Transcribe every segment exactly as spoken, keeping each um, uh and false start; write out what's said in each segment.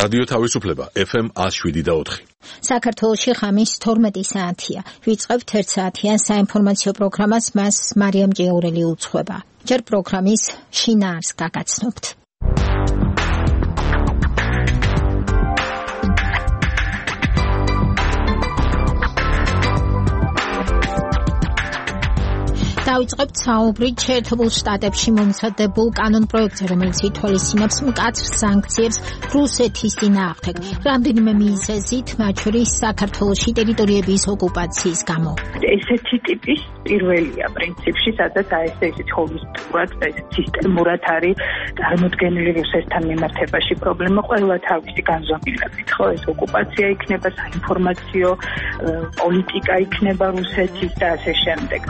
რადიო თავისუფლება ეფ ემ one oh seven და four. საქართველოში ღამის თორმეტი საათია. ვიწყებთ ერთ საათიან საინფორმაციო პროგრამას, მას მარიამ ჭიაურელი უძღვება. ჯერ პროგრამის შინაარს გაგაცნობთ. დავიწყებთ საუბრით შეერთებულ შტატებში მომზადებულ კანონპროექტზე, რომელიც ითვალისწინებს მკაცრ სანქციებს რუსეთის წინააღმდეგ. რამდენიმე მიზეზით, მათ შორის საქართველოში ტერიტორიების ოკუპაციის გამო. ესეთი ტიპის პირველია პრინციპში, სადაც აი ესე ისეთ ჰოლისტურად და ესეთ სისტემურად არის წარმოდგენილი რუსეთთან მიმართებაში პრობლემა ყველა თავისი განზომილებით, ხო, ეს ოკუპაცია იქნება, საინფორმაციო პოლიტიკა იქნება რუსეთის და ასე შემდეგ.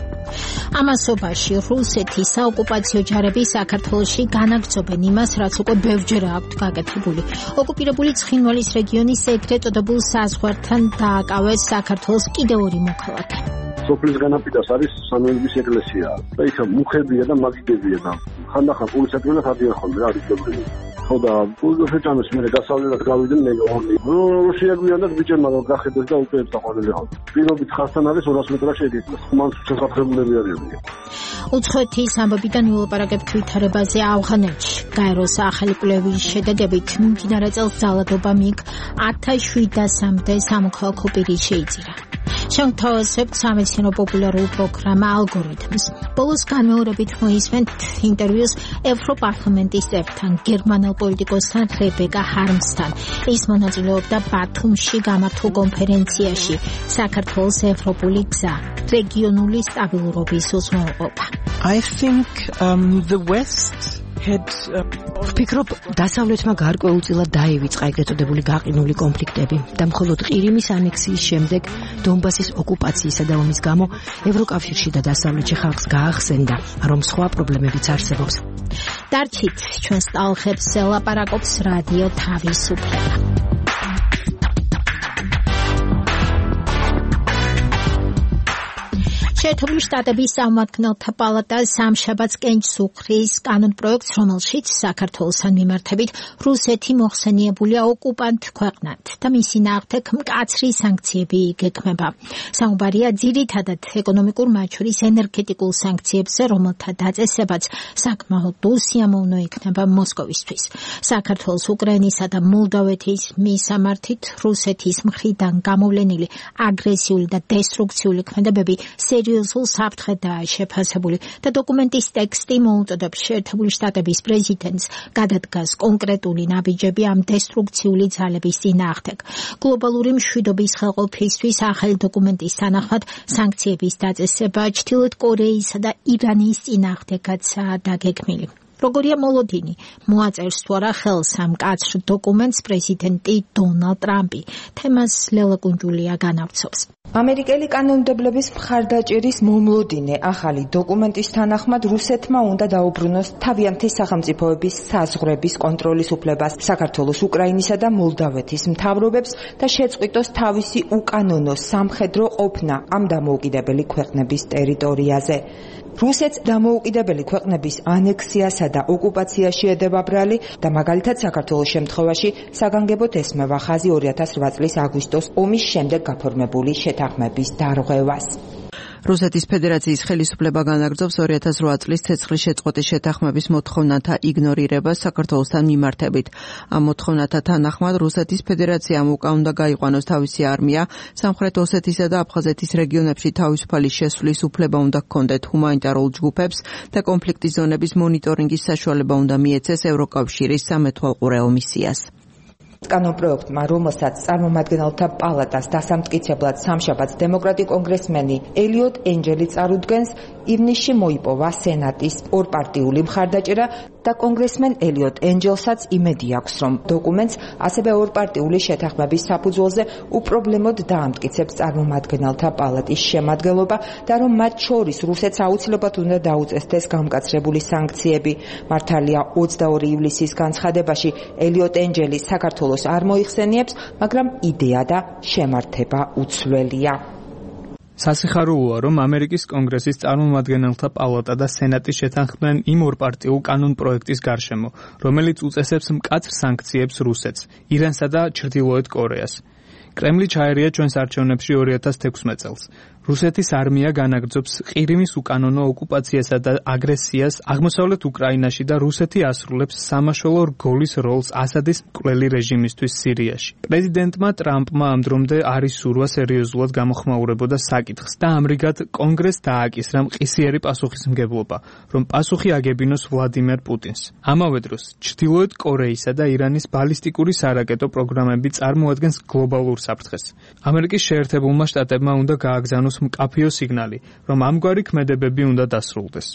ამასობაში რუსეთის საოკუპაციო ჯარები საქართველოში განაგრძობენ იმას, რაც უკვე ბევრჯერ აქვთ გაკეთებული. ოკუპირებული ცხინვალის რეგიონის ეგრეთ წოდებულ საზღვართან დააკავეს საქართველოს კიდევ ორი მოქალაქე. სოფლის განაპირას არის სამების ეკლესია და იქ მუხებია და მაგიდებია და ხანდახან პოლიციათვინათ ადიან ხოლმე რა არის პრობლემა. ხო და ბულდოშეჭამის მერე დასავლეთად გავიდნენ მეგობრები. რუსია გვიანდა ბიჭერმა რომ გახედეს და უკვე ეთაყვანებიათ. პირობით ხასთან არის ორას მეტრა შეიძლება. მან შესაძლებელები არიან. უცხოეთის ამბებიდან ვილაპარაკებთ ვითარებაზე ავღანეთში. გაეროს ახალი კვლევის შედეგებით მიმდინარე წელს ძალადობამ იქ ათას შვიდასამდე სამოქალაქო პირი შეიძირა. შევთავაზებთ სამეცნიერო პოპულარულ პროგრამა ალგორითმს. ბოლოს განმეორებით მოისმენთ ინტერვიუს ევროპარლამენტის წევრთან, გერმანელ პოლიტიკოსთან რებეკა ჰარმსთან. ის მონაწილეობდა ბათუმში გამართულ კონფერენციაში საქართველოს ევროპული გზა, რეგიონული სტაბილურობის უზრუნველყოფა. I think um, the West had ვფიქრობ, დასავლეთმა გარკვეულწილად დაივიწყა ეგრეთ წოდებული გაყინული კონფლიქტები და მხოლოდ ყირიმის ანექსიის შემდეგ დონბასის ოკუპაციისა და ომის გამო ევროკავშირში და დასავლეთში ხალხს გაახსენდა, რომ სხვა პრობლემებიც არსებობს. დარჩით ჩვენს ტალღებს ელაპარაკობს რადიო თავისუფლება. შეერთებული შტატების სამართალთა პალატა სამშაბათს კენჭს უხრის კანონპროექტს, რომელშიც საქართველოსთან მიმართებით რუსეთი მოხსენიებულია ოკუპანტ ქვეყნად და მისი ნააღმდეგ მკაცრი სანქციები გექმება. საუბარია ძირითადად ეკონომიკურ, მათ შორის ენერგეტიკულ სანქციებზე, რომელთა დაწესებაც საკმაოდ უსიამოვნო იქნება მოსკოვისთვის. საქართველოს, უკრაინისა და მოლდოვეთის მისამართით რუსეთის მხრიდან გამოვლენილი აგრესიული და დესტრუქციული ქმედებები სერიოზულ საფრთხედაა შეფასებული და დოკუმენტის ტექსტი მოუწოდებს შეერთებული შტატების პრეზიდენტს გადადგას კონკრეტული ნაბიჯები ამ დესტრუქციული ძალების წინააღმდეგ. გლობალური მშვიდობის ხელყოფისთვის ახალი დოკუმენტის თანახმად სანქციების დაწესება ჩრდილოეთ კორეისა და ირანის წინააღმდეგაცაა დაგეგმილი. როგორია მოლოდინი, მოაწერს თუ არა ხელს ამ მკაცრ დოკუმენტს პრეზიდენტი დონალდ ტრამპი. თემას ლელა კუნჯულია განავრცობს. ამერიკელი კანონმდებლების მხარდაჭერის მომლოდინე ახალი დოკუმენტის თანახმად რუსეთმა უნდა დაუბრუნოს თავიანთი სახელმწიფოების საზღვრების კონტროლის უფლებას საქართველოს, უკრაინისა და მოლდოვეთის მთავრობებს და შეწყვიტოს თავისი უკანონო სამხედრო ყოფნა ამ დამოუკიდებელი ქვეყნების ტერიტორიაზე. რუსეთს დამოუკიდებელი ქვეყნების ანექსიასა და ოკუპაციაში ედება ბრალი და მაგალითად საქართველოს შემთხვევაში საგანგებოდ ესმევა ხაზი ორი ათას რვა წლის აგვისტოს ომის შემდეგ გაფორმებული შეთანხმების დარღვევას. რუსეთის ფედერაციის ხელისუფლება განაგრძობს ორი ათას რვა წლის ცეცხლის შეწყვეტის შეთანხმების მოთხოვნათა იგნორირებას საქართველოსთან მიმართებით. ამ მოთხოვნათა თანახმად რუსეთის ფედერაციამ უკან უნდა გაიყვანოს თავისი არმია, სამხრეთ ოსეთისა და აფხაზეთის რეგიონებში თავისუფალი შესვლის უფლება უნდა ჰქონდეთ ჰუმანიტარულ ჯგუფებს და კონფლიქტის ზონების მონიტორინგის საშუალება უნდა მიეცეს ევროკავშირის სამეთვალყურეო მისიას. კანონპროექტმა, რომელსაც წარმომადგენელთა პალატას დასამტკიცებლად სამშაბათს დემოკრატი კონგრესმენი ელიოტ ენჯელი წარუდგენს, ივნისში მოიპოვა სენატის ორპარტიული მხარდაჭერა და კონგრესმენ ელიოტ ენჯელსაც იმედი აქვს, რომ დოკუმენტს ასევე ორპარტიული შეთანხმების საფუძველზე უპრობლემოდ დაამტკიცებს წარმომადგენელთა პალატის შემადგენლობა და რომ მათ შორის რუსეთს აუცილებლად უნდა დაუწესდეს გამკაცრებული სანქციები. მართალია ოცდაორი ივლისის განცხადებაში ელიოტ ენჯელი საქართველოს არ მოიხსენიებს, მაგრამ იდეა და შემართება უცვლელია. სასიხარულოა, რომ ამერიკის კონგრესის წარმომადგენელთა პალატა და სენატი შეთანხმდნენ იმ ორპარტიულ კანონპროექტის გარშემო, რომელიც უწესებს მკაცრ სანქციებს რუსეთს, ირანსა და ჩრდილოეთ კორეას. კრემლი ჩაერია ჩვენს არჩევნებში ორი ათას თექვსმეტ წელს. რუსეთის არმია განაგრძობს ყირიმის უკანონო ოკუპაციასა და აგრესიას აღმოსავლეთ უკრაინაში და რუსეთი ასრულებს სამაშველო რგოლის როლს ასადის მკვლელი რეჟიმისთვის სირიაში. პრეზიდენტმა ტრამპმა ამ დრომდე არის სურვა სერიოზულად გამოხმაურებოდა საკითხს და ამრიგად კონგრესს დააკისრა მყისიერი პასუხისმგებლობა, რომ პასუხი აგებინოს ვლადიმერ პუტინს. ამავე დროს ჩრდილოეთ კორეისა და ირანის ბალისტიკური სარაკეტო პროგრამები წარმოადგენს გლობალურ საფრთხეს. ამერიკის შეერთებულმა შტატებმა უნდა გააგზავნოს მკაფიო სიგნალი, რომ ამგვარი ქმედებები უნდა დასრულდეს.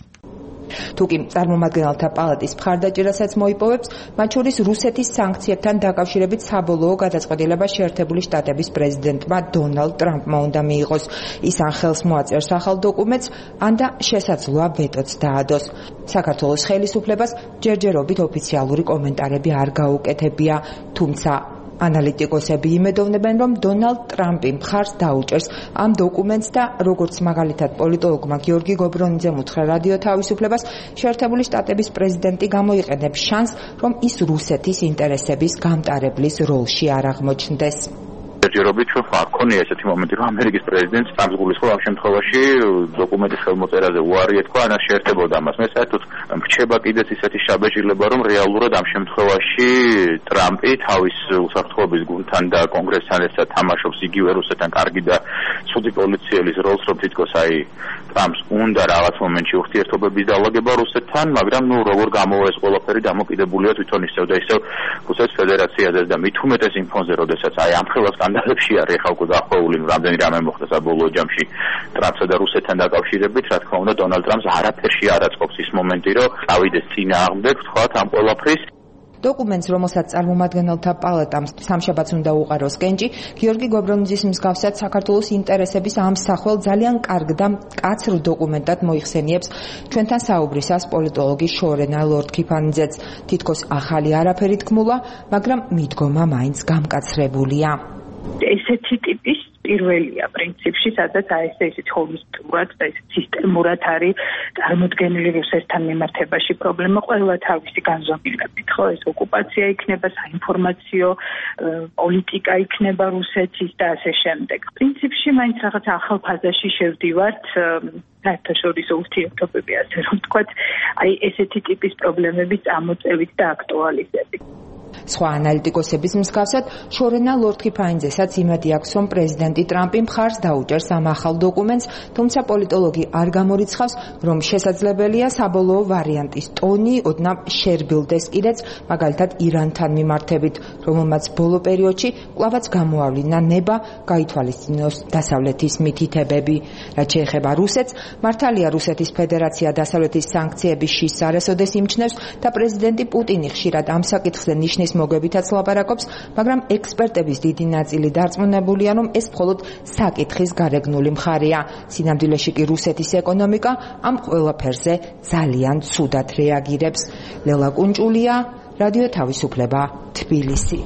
თუკი წარმომადგენელთა პალატის მხარდაჭერასაც მოიპოვებს, მათ შორის რუსეთის სანქციებთან დაკავშირებით საბოლოო გადაწყვეტილება შეერთებული შტატების პრეზიდენტმა დონალდ ტრამპმა უნდა მიიღოს. ის ან ხელს მოაწერს ახალ დოკუმენტს, ან და შესაძლოა ვეტოც დაადოს. საქართველოს ხელისუფლებას ჯერჯერობით ოფიციალური კომენტარები არ გაუკეთებია, თუმცა ანალიტიკოსები იმედოვნებენ, რომ დონალდ ტრამპი მხარს დაუჭერს ამ დოკუმენტს და როგორც მაგალითად პოლიტოლოგმა გიორგი გობრონიძემ უთხრა რადიო თავისუფლებას, შეერთებული შტატების პრეზიდენტი გამოიყენებს შანსს, რომ ის რუსეთის ინტერესების გამტარებლის როლში არ აღმოჩნდეს. ჯერჯერობით ჩვენ არ ქონია ესეთი მომენტი, რომ ამერიკის პრეზიდენტს ტრამპს გულისხმობს ამ შემთხვევაში დოკუმენტის ხელმოწერაზე უარი ეთქვა, ან შეერთებოდა ამას. მე საერთოდ მრჩება კიდეც ისეთი შაბეჭდილება, რომ რეალურად ამ შემთხვევაში ტრამპი თავის უსაფრთხოების გუნდთან და კონგრესთან ერთად თამაშობს იგივე რუსეთთან კარგი და ცუდი პოლიციელის როლს, რომ თითქოს აი ტრამპს უნდა რაღაც მომენტში ურთიერთობების დაალაგება რუსეთთან, მაგრამ ნუ როგორ გამოვა ეს ყველაფერი დამოკიდებულია თვითონ ისევ და ისევ რუსეთის ფედერაციაზე და მით უმეტეს იმ ფონზე, როდესაც აი ამ ხელას სკანდალებში არის ახლა უკვე დაახლოებული რამდენი რამე მოხდა საბოლოო ჯამში ტრამპსა და რუსეთთან დაკავშირებით, რა თქმა უნდა დონალდ ტრამპს არაფერში არ აწყობს ის მომენტი, რომ წავიდეს წინააღმდეგ, თქვათ ამ ყველაფრის. დოკუმენტს, რომელსაც წარმომადგენელთა პალატამ სამშაბათს უნდა უყაროს კენჭი, გიორგი გობრონიძის მსგავსად საქართველოს ინტერესების ამსახველ ძალიან კარგ და მკაცრ დოკუმენტად მოიხსენიებს ჩვენთან საუბრისას პოლიტოლოგი შორენა ლორდ-ქიფანიძეც. თითქოს ახალი არაფერი თქმულა, მაგრამ მიდგომა მაინც გამკაცრებულია. ესეთი ტიპის პირველია პრინციპში, სადაც აი ეს ისეთ ჰოლისტურად და ისეთ სისტემურად არის წარმოდგენილი რუსეთთან მიმართებაში პრობლემა ყველა თავისი განზომილებით, ხო, ეს ოკუპაცია იქნება, საინფორმაციო პოლიტიკა იქნება რუსეთის და ასე შემდეგ. პრინციპში მაინც რაღაც ახალ ფაზაში შევდივართ საერთაშორისო ურთიერთობები, ასე რომ ვთქვათ, აი ესეთი ტიპის პრობლემების წამოწევით და აქტუალიზებით. სხვა ანალიტიკოსების მსგავსად, შორენა ლორდ-ქიფანიძესაც იმედი აქვს, რომ პრეზიდენტი ტრამპი მხარს დაუჭერს ამ ახალ დოკუმენტს, თუმცა პოლიტოლოგი არ გამორიცხავს, რომ შესაძლებელია საბოლოო ვარიანტის ტონი ოდნავ შერბილდეს კიდეც, მაგალითად ირანთან მიმართებით, რომელმაც ბოლო პერიოდში კვლავაც გამოავლინა ნება, გაითვალისწინოს დასავლეთის მითითებები. რაც შეეხება რუსეთს, მართალია რუსეთის ფედერაცია დასავლეთის სანქციების შიშს არასოდეს იმჩნევს და პრეზიდენტი პუტინი ხშირად ამ საკითხზე ნიშნის მოგებითაც ლაპარაკობს, მაგრამ ექსპერტების დიდი ნაწილი დარწმუნებულია, რომ ეს მხოლოდ საკითხის გარეგნული მხარეა. სინამდვილეში კი რუსეთის ეკონომიკა ამ ყველაფერზე ძალიან ცუდად რეაგირებს. ლელა კუნჭულია, რადიო თავისუფლება, თბილისი.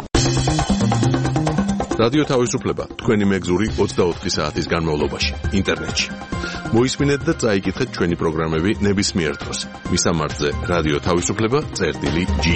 რადიო თავისუფლება, თქვენი მეგზური ოცდაოთხი საათის განმავლობაში, ინტერნეტში. მოისმინეთ და წაიკითხეთ ჩვენი პროგრამები ნებისმიერ დროს. მისამართზე რადიო თავისუფლება წერტილი ჯი.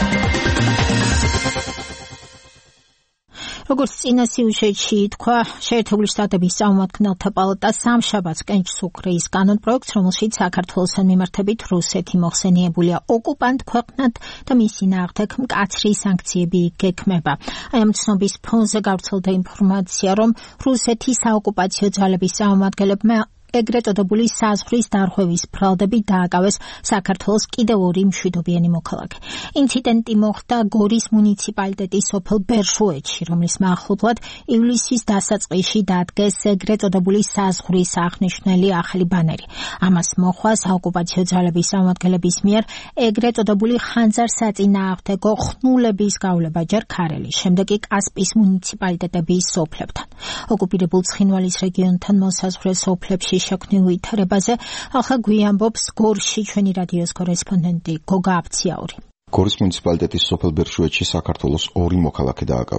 როგორც წინა სიუჟეტში თქვა, შეერთებული შტატების წარმომადგენელთა პალატა სამშაბათს კენჭს უქრის კანონპროექტს, რომელშიც საქართველოსთან მიმართებით რუსეთი მოხსენიებულია ოკუპანტ ქვეყნად და მისი ნააღმდეგ მკაცრი სანქციები გექმება. აი ამ ცნობის ფონზე გავრცელდა ინფორმაცია, რომ რუსეთის საოკუპაციო ძალების წარმომადგენლებმა ეგრეთ წოდებული საზღვრის დარღვევის ბრალდებით დააკავეს საქართველოს კიდევ ორი მშვიდობიანი მოქალაქე. ინციდენტი მოხდა გორის მუნიციპალიტეტის სოფელ ბერშუეთში, რომლის მახლობლად ივლისის დასაწყისში დადგეს ეგრეთ წოდებული საზღვრის აღნიშნული ახალი ბანერი. ამას მოხვა საოკუპაციო ძალების წარმომადგენლების მიერ ეგრეთ წოდებული ხანძარსაწინააღმდეგო ხნულების გავლება ჯერ ქარელის, შემდეგ კი კასპიის მუნიციპალიტეტების სოფლებთან. ოკუპირებულ ცხინვალის რეგიონთან მოსაზღვრე სოფლებში შექმნილ ვითარებაზე ახლა გვიამბობს გორში ჩვენი რადიოს კორესპონდენტი გოგა აფციაური. გორის მუნიციპალიტეტის სოფელ ბერშუეთში საქართველოს ორი მოქალაქე დააკავეს.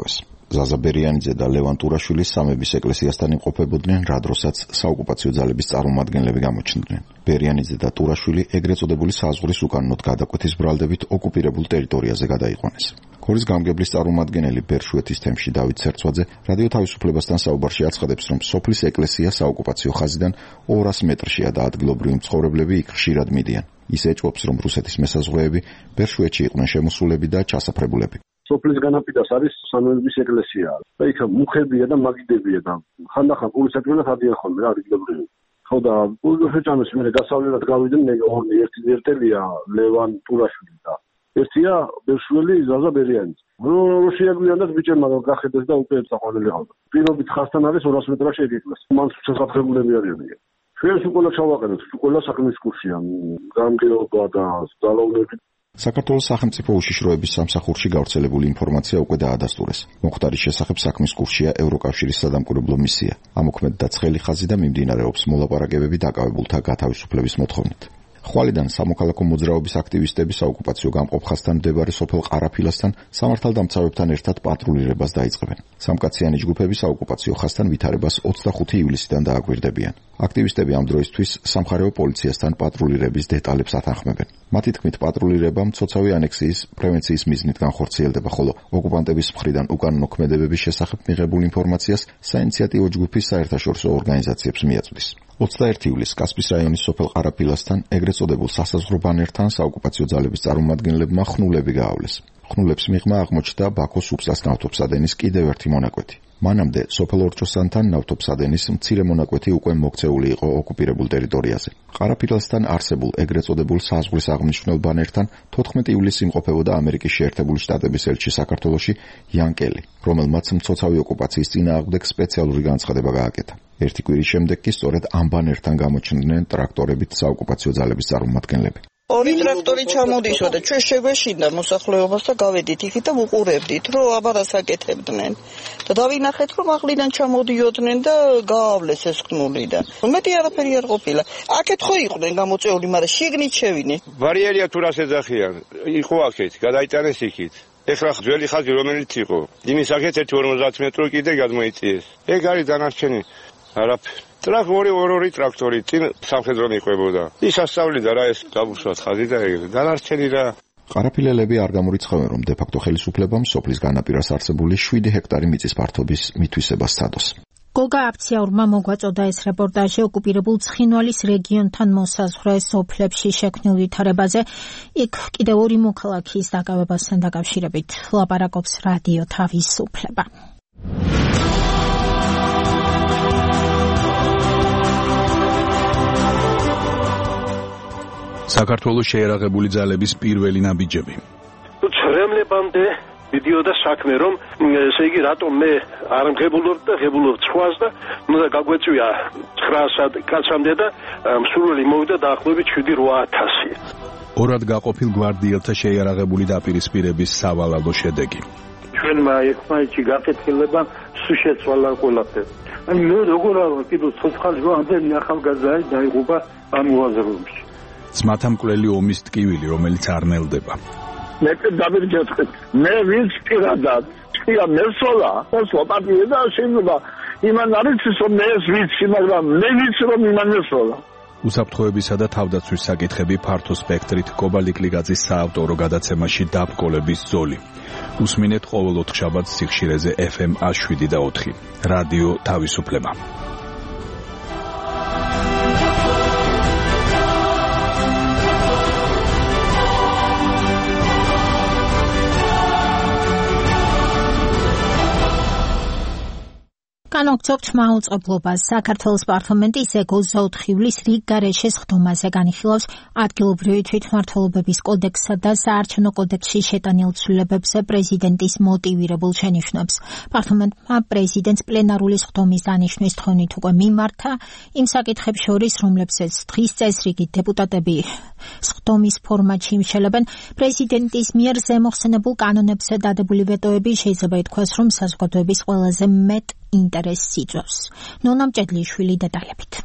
ზაზა ბერიანიძე და ლევან ტურაშვილი სამების ეკლესიასთან იმყოფებოდნენ, რა დროსაც საოკუპაციო ძალების წარმომადგენლები გამოჩნდნენ. ბერიანიძე და ტურაშვილი ეგრეთ წოდებული საზღვრის უკანონოდ გადაკვეთის ბრალდებით ოკუპირებულ ტერიტორიაზე გადაიყვანეს. ქორის გამგებლის წარმომადგენელი ბერშვეთის თემში დავით ცერცვაძე რადიო თავისუფლებასთან საუბარში აცხადებს, რომ სოფლის ეკლესია საოკუპაციო ხაზიდან ორას მეტრშია და ადგილობრივი მცხოვრებლები იქ ხშირად მიდიან. ის ეჭვობს, რომ რუსეთის მესაზღვრეები ბერშვეთში იყვნენ შემოსულები და ჩასაფრებულები. სოფლის განაპირას არის სამების ეკლესია და იქ მუხებია და მაგიდებია და ხანდახან პულისადმენად ადიან ხოლმე რა ადგილობრივი. ხო და უზეჭამის მე გასავლელად გავიდნენ ორი ერთი ერთელია ლევან ტურაშვილი და ერთია ბერშველი ზაზა ბერიანიძე. რო შეაგვიანდათ ბიჭებმა რომ გახედეს და უკვე წაყვანილი ყავდა. პირობით ხასთან არის ორას მეტრაში ეკეკლას. მან შესაძლებელები არიან. ჩვენს უკვე ჩავაყენოთ, უკვე საქმის კურსია, გამგეობა და ძალაუნები. საქართველოს სახელმწიფო უშიშროების სამსახურში გავრცელებული ინფორმაცია უკვე დაადასტურეს. მოხდარის შესახებ საქმის კურსია ევროკავშირის სადამკვირვებლო მისია. ამოქმედდა ცხელი ხაზი და მიმდინარეობს მოლაპარაკებები დაკავებულთა გათავისუფლების მოთხოვნით. ხვალიდან სამოქალაქო მოძრაობის აქტივისტები საოკუპაციო გამყოფ ხაზთან მდებარე სოფელ ყარაფილასთან სამართალდამცავებთან ერთად პატრულირებას დაიწყებენ. სამკაციანი ჯგუფები საოკუპაციო ხაზთან ვითარებას ოცდახუთი ივლისიდან დააკვირდებიან. აქტივისტები ამ დროისთვის სამხარეო პოლიციასთან პატრულირების დეტალებს ათანხმებენ. მათი თქმით, პატრულირება მცოცავი ანექსიის პრევენციის მიზნით განხორციელდება, ხოლო ოკუპანტების მხრიდან უკანონო ქმედებების შესახებ მიღებულ ინფორმაციას საინიციატივო ჯგუფის საერთაშორისო ორგანიზაციებს მიაწვდის. ოცდაერთი ივლისს კასპის რაიონის სოფელ ყარაფილასთან ეგრეთ წოდებულ სასაზღვრო ბანერთან საოკუპაციო ძალების წარმომადგენლებმა ხნულები გაავლეს. ხნულებს მიღმა აღმოჩნდა ბაქოს უბსას ნავთობსადენის კიდევ ერთი მონაკვეთი. მანამდე სოფელ ორჭოსანთან ნავთობსადენის მცირე მონაკვეთი უკვე მოქცეული იყო ოკუპირებულ ტერიტორიაზე. ყარაფილასთან არსებულ ეგრეთ წოდებულ საზღვრის აღმნიშვნელ ბანერთან თოთხმეტი ივლისს იმყოფებოდა ამერიკის შეერთებული შტატების ელჩი საქართველოში იან კელი, რომელმაც მცოცავი ოკუპაციის წინააღმდეგ სპეციალური განცხადება გააკეთა. ერთი კვირის შემდეგ კი სწორედ ამ ბანერთან გამოჩნდნენ ტრაქტორებით საოკუპაციო ძალების წარმომადგენლები. ორი ტრაქტორი ჩამოდიშვა და ჩვენ შეგვეშინდა მოსახლეობას და გავედით იქით და ვუყურებდით, რომ აბარას აკეთებდნენ. და დავინახეთ, რომ ახლიდან ჩამოდიოდნენ და გაავლეს ეს ხნულიდან. მეტი არაფერი არ ყოფილა. აქეთ ხო იყვნენ გამოწეული, მაგრამ შიგნით შევიდნენ. ბარიერია თუ რას ეძახიან? იყო აქეთ, გადაიტანეს იქით. ეხლა ძველი ხაზი რომელიც იყო, იმის აქეთ ერთი ორმოცდაათ მეტრო კიდე გადმოიწიეს. ეგ არის დანარჩენი არაფერი. ტრაქტორი ორი ტრაქტორი წინ სამხედრო მიყვებოდა. ის ასწავლიდა რა ეს გაბუშვა ხაზი და ეგრე. დანარჩენი რა. ყარაფილელები არ გამორიცხავენ, რომ დე-ფაქტო ხელისუფლებამ სოფლის განაპირას არსებული შვიდი ჰექტარი მიწის ფართობის მითვისებას სცადოს. გოგა აფციაურმა მოგვაწოდა ეს რეპორტაჟი ოკუპირებულ ცხინვალის რეგიონთან მოსაზღვრე სოფლებში შექმნილ ვითარებაზე. იქ კიდევ ორი მოქალაქის დაკავებასთან დაკავშირებით ლაპარაკობს რადიო თავისუფლება. საქართველოს შეერაღებული ძალების პირველი ნაბიჯები. ცრემლებამდე მიდიოდა საქმე, რომ ესე იგი რატომ მე არ მღებულობ და ღებულობ ცხვას და უნდა გაგვეწვია ცხრაასად კაცამდე და მსურველი მოვიდა დაახლოებით შვიდი რვა ათასი. ორად გაყოფილ გვარდიელთა შეიარაღებული დაპირისპირების სავალალო შედეგი. ჩვენმა ერთმანეთში გაკეთილება სულ შეცვალა ყველაფერი. აი მე როგორ არ ვარ კიდევ ცოცხალი ვარ, ამდენი ახალგაზრდა დაიღუპა ამ მოაზროვნებში. ძმათა მკვლელი ომის ტკივილი, რომელიც არ ნელდება. მე დავირჯეთქეთ. მე ვინც პირადად წია მესოლა, მოსვა პარტია და შეიძლება იმან არის რომ მე ეს ვიცი, მაგრამ მე ვიცი რომ იმან მესოლა. უსაფრთხოებისა და თავდაცვის საკითხები ფართო სპექტრით კობალიკ ლიგაძის საავტორო გადაცემაში დაბრკოლების ზოლი. უსმინეთ ყოველ ოთხშაბათს სიხშირეზე ეფ ემ შვიდ და ოთხი. რადიო თავისუფლება. განაგრძობთ მაუწყებლობას. საქართველოს პარლამენტის ეკოზე ივლისს რიგგარეშე სხდომაზე განიხილავს ადგილობრივი თვითმმართველობების კოდექსსა და საარჩევნო კოდექსში შეტანილ ცვლილებებზე პრეზიდენტის მოტივირებულ შენიშვნებს. პარლამენტმა პრეზიდენტს პლენარული სხდომის დანიშვნის თხოვნით უკვე მიმართა იმ საკითხებს შორის, რომლებსაც დღის წესრიგი დეპუტატები სხდომის ფორმატში იმშელებენ. პრეზიდენტის მიერ ზემოხსენებულ კანონებზე დადებული ვეტოები შეიძლება ითქვას, რომ საზოგადოების ყველაზე მეტ ინტერესს იწვევს. ნონა მჭედლიშვილი დეტალებით.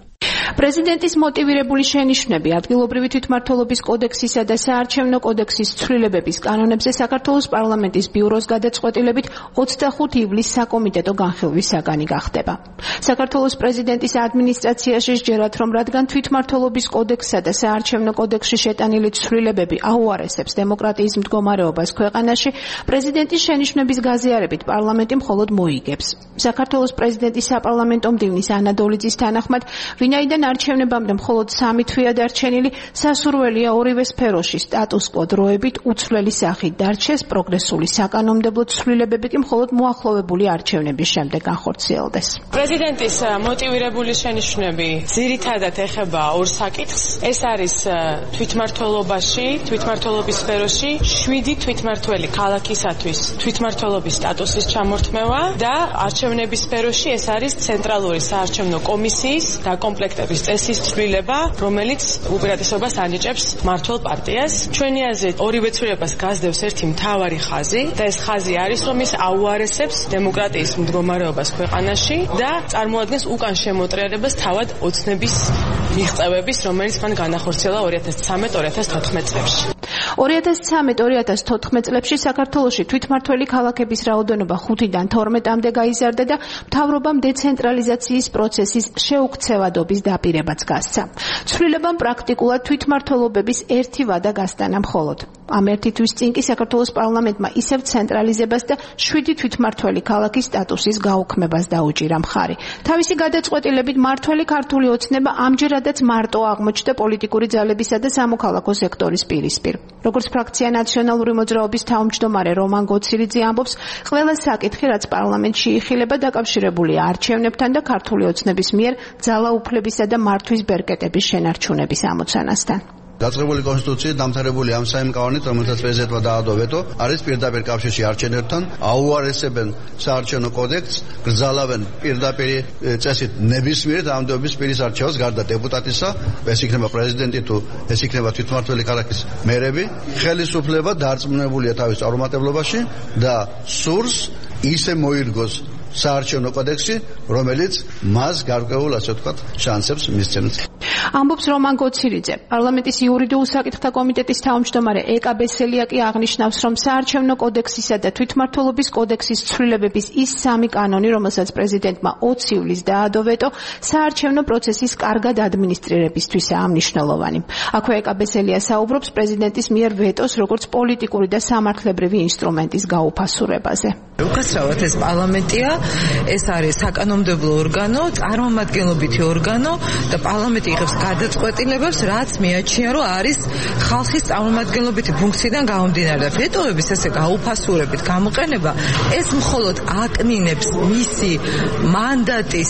პრეზიდენტის მოტივირებული შენიშვნები ადგილობრივი თვითმმართველობის კოდექსისა და საარჩევნო კოდექსის ცვლილებების კანონებზე საქართველოს პარლამენტის ბიუროს გადაწყვეტილებით ოცდახუთი ივლისს საკომიტეტო განხილვის საგანი გახდება. საქართველოს პრეზიდენტის ადმინისტრაციაში სჯერათ, რომ რადგან თვითმმართველობის კოდექსსა და საარჩევნო კოდექსში შეტანილი ცვლილებები აუარესებს დემოკრატიის მდგომარეობას ქვეყანაში, პრეზიდენტის შენიშვნების გაზიარებით პარლამენტი მხოლოდ მოიგებს. საქართველოს პრეზიდენტის საპარლამენტო მდივნის ანა დოლიძის თანახმად, ვინაიდან არჩევნებამდე მხოლოდ სამი თვეა დარჩენილი, სასურველია ორივე სფეროში სტატუს კვო დროებით უცვლელი სახით დარჩეს, პროგრესული საკანონმდებლო ცვლილებები კი მხოლოდ მოახლოვებული არჩევნების შემდეგ განხორციელდეს. პრეზიდენტის მოტივირებული შენიშვნები ძირითადად ეხება ორ საკითხს. ეს არის თვითმმართველობაში, თვითმმართველობის სფეროში შვიდი თვითმმართველი ქალაქისათვის თვითმმართველობის სტატუსის ჩამორთმევა და არჩევნების სფეროში ეს არის ცენტრალური საარჩევნო კომისიის დაკომპლექტების წესის ცვლილება, რომელიც უპირატესობას ანიჭებს მმართველ პარტიას. ჩვენი აზრით, ორივე ცვლილებას გასდევს ერთი მთავარი ხაზი და ეს ხაზი არის, რომ ის აუარესებს დემოკრატიის მდგომარეობას ქვეყანაში და წარმოადგენს უკან შემოტრიალებას თავად ოცნების მიღწევების, რომელიც მან განახორციელა ორი ათას ცხრამეტ ორი ათას თოთხმეტ წლებში. ორი ათას ცხრამეტ ორი ათას თოთხმეტ წლებში საქართველოში თვითმმართველი ქალაქების რაოდენობა ხუთიდან თორმეტამდე გაიზარდა და მთავრობამ დეცენტრალიზაციის პროცესის შეუქცევადობის დაპირებაც გასცა. ცვლილებამ პრაქტიკულად თვითმმართველობების ერთი ვადა გასტანა მხოლოდ. ამ ერთი თვის წინ კი საქართველოს პარლამენტმა ისევ ცენტრალიზებას და შვიდი თვითმმართველი ქალაქის სტატუსის გაუქმებას დაუჭირა მხარი. თავისი გადაწყვეტილებით მმართველი ქართული ოცნება ამჯერადაც მარტო აღმოჩნდა პოლიტიკური ძალებისა და სამოქალაქო სექტორის პირისპირ. როგორც ფრაქცია ნაციონალური მოძრაობის თავმჯდომარე რომან გოცირიძე ამბობს, ყველა საკითხი, რაც პარლამენტში იხილება, დაკავშირებულია არჩევნებთან და ქართული ოცნების მიერ ძალაუფლებისა და მართვის ბერკეტების შენარჩუნების ამოცანასთან. დაწყებული კონსტიტუცია დამთავრებული ამ სამი კანონით, რომელსაც პრეზიდენტმა დაადო ვეტო, არის პირდაპირ კავშირში არჩევნებთან, აუარესებენ საარჩევნო კოდექსს, გრძალავენ პირდაპირ წესით ნებისმიერ დაავადების პირის არჩევას გარდა დეპუტატისა, ეს იქნება პრეზიდენტი თუ ეს იქნება თვითმმართველი ქალაქის მერები, ხელისუფლება დარწმუნებულია თავის წარუმატებლობაში და სურს ისე მოირგოს საარჩევნო კოდექსი, რომელიც მას გარკვეულ, ასე ვთქვათ, შანსებს მისცემს. ამბობს რომან გოცირიძე. პარლამენტის იურიდიულ საკითხთა კომიტეტის თავმჯდომარე ეკა ბესელია კი აღნიშნავს, რომ საარჩევნო კოდექსისა და თვითმმართველობის კოდექსის ცვლილებების ის სამი კანონი, რომელსაც პრეზიდენტმა ოცი ივლისს დაადო ვეტო, საარჩევნო პროცესის კარგად ადმინისტრირებისთვისაა მნიშვნელოვანი. აქვე ეკა ბესელია საუბრობს პრეზიდენტის მიერ ვეტოს როგორც პოლიტიკური და სამართლებრივი ინსტრუმენტის გაუფასურებაზე. უკაცრავად ეს პარლამენტია, ეს არის საკანონმდებლო ორგანო, წარმომადგენლობითი ორგანო და პარლამენტი იღებს გადაწყვეტილებებს, რაც მიაჩნია, რომ არის ხალხის წარმომადგენლობითი ფუნქციიდან გამომდინარე და ვეტოების ესე გაუფასურებით გამოყენება ეს მხოლოდ აკნინებს მისი მანდატის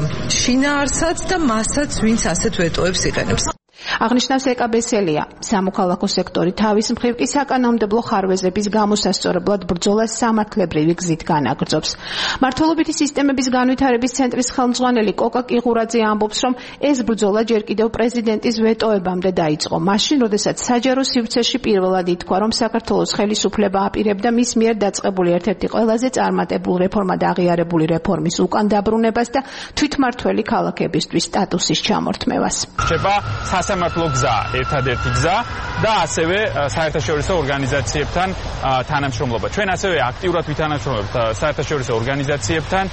შინაარსად და მასაც, ვინც ასეთ ვეტოებს იყენებს. აღნიშნავს ეკა ბესელია. სამოქალაქო სექტორი თავის მხრივ კი საკანონმდებლო ხარვეზების გამოსასწორებლად ბრძოლას სამართლებრივი გზით განაგრძობს. მმართველობითი სისტემების განვითარების ცენტრის ხელმძღვანელი კოკა კიღურაძე ამბობს, რომ ეს ბრძოლა ჯერ კიდევ პრეზიდენტის ვეტოებამდე დაიწყო. მაშინ, როდესაც საჯარო სივრცეში პირველად ითქვა, რომ საქართველოს ხელისუფლება აპირებდა მის მიერ დაწყებული ერთ-ერთი ყველაზე წარმატებული რეფორმა და აღიარებული რეფორმის უკან დაბრუნებას და თვითმმართველი ქალაქებისთვის სტატუსის ჩამორთმევას. სასამართლო გზა, ერთადერთი გზა და ასევე საერთაშორისო ორგანიზაციებთან თანამშრომლობა. ჩვენ ასევე აქტიურად ვითანამშრომლებთ საერთაშორისო ორგანიზაციებთან,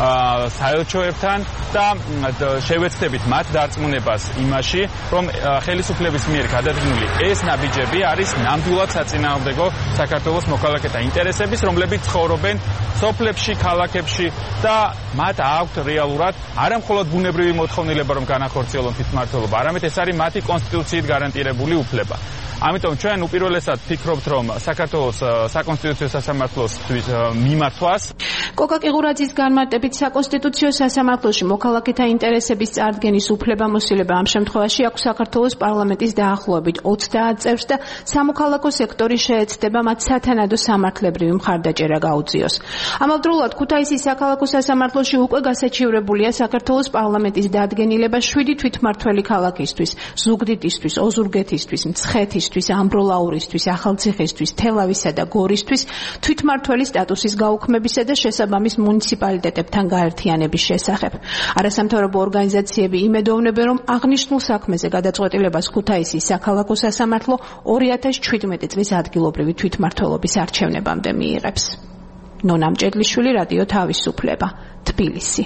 საელჩოებთან და შევეცდებით მათ დარწმუნებას იმაში, რომ ხელისუფლების მიერ გადადგმული ეს ნაბიჯები არის ნამდვილად საწინააღმდეგო საქართველოს მოქალაქეთა ინტერესების, რომლებიც ცხოვრობენ სოფლებში, ქალაქებში და მათ აქვთ რეალურად არა მხოლოდ ბუნებრივი მოთხოვნილება, რომ განახორციელონ თვითმმართველობა, არამედ ეს არის მათი კონსტიტუციით გარანტირებული უფლება. ამიტომ ჩვენ უპირველესად ფიქრობთ, რომ საქართველოს საკონსტიტუციო სასამართლოსთვის მიმართვას კოკა კიღურაძის განმარტებით საკონსტიტუციო სასამართლოში მოქალაქეთა ინტერესების წარდგენის უფლებამოსილება ამ შემთხვევაში აქვს საქართველოს პარლამენტის დაახლოებით ოცდაათ წევრს და სამოქალაქო სექტორი შეეცდება მათ სათანადო სამართლებრივი მხარდაჭერა გაუწიოს. ამავდროულად ქუთაისის საქალაქო სასამართლოში უკვე გასაჩივრებულია საქართველოს პარლამენტის დადგენილება შვიდი თვითმმართველი ქალაქისთვის, ზუგდიდისთვის, ოზურგეთისთვის, მცხეთისთვის, ამბროლაურისთვის, ახალციხისთვის, თელავისა და გორისთვის თვითმმართველი სტატუსის გაუქმებისა და შესაბამისად შესაბამის მუნიციპალიტეტებთან გაერთიანების შესახებ. არასამთავრობო ორგანიზაციები იმედოვნებენ, რომ აღნიშნულ საქმეზე გადაწყვეტილებას ქუთაისის საქალაქო სასამართლო ორი ათას შვიდმეტი წლის ადგილობრივი თვითმმართველობის არჩევნებამდე მიიღებს. ნონა მჭედლიშვილი, რადიო თავისუფლება, თბილისი.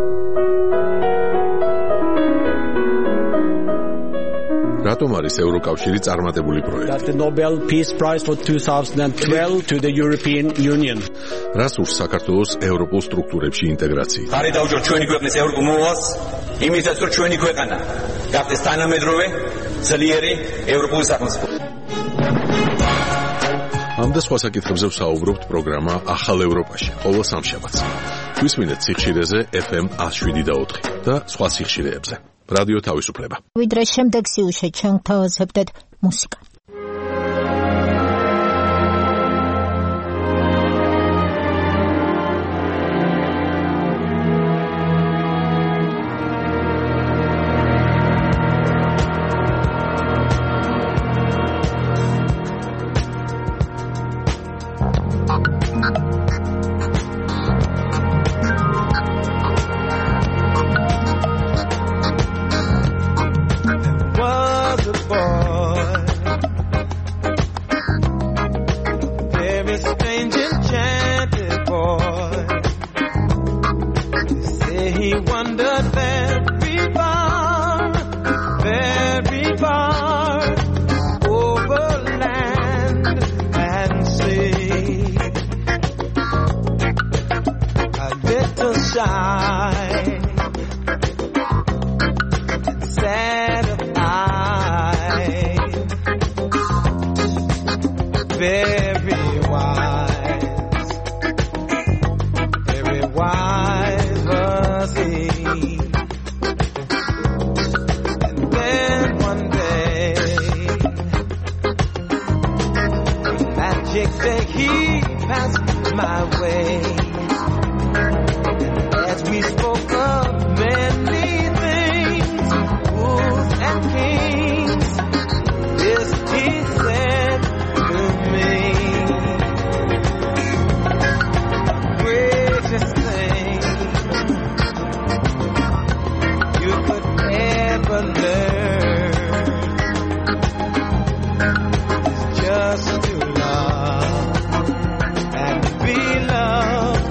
რატომ არის ევროკავშირი წარმატებული პროექტი? The Nobel Peace Prize for twenty twelve to the European Union. რას ურს საქართველოს ევროპულ სტრუქტურებში ინტეგრაცია? ხარი დაუჯო ჩვენი ქვეყნის ევროპულ მოვალს, იმისაც რომ ჩვენი ქვეყანა გახდეს თანამედროვე, ძლიერი ევროპული სახელმწიფო. ამ და სხვა საკითხებზე ვსაუბრობთ პროგრამა ახალ ევროპაში, ყოველ სამშაბათს. გვისმინეთ სიხშირეზე ეფ ემ one oh seven და ოთხი და სხვა სიხშირეებზე. რადიო თავისუფლება. ვიდრე შემდეგ სიუჟეტ შევთავაზებდეთ მუსიკა. Just to love and be loved.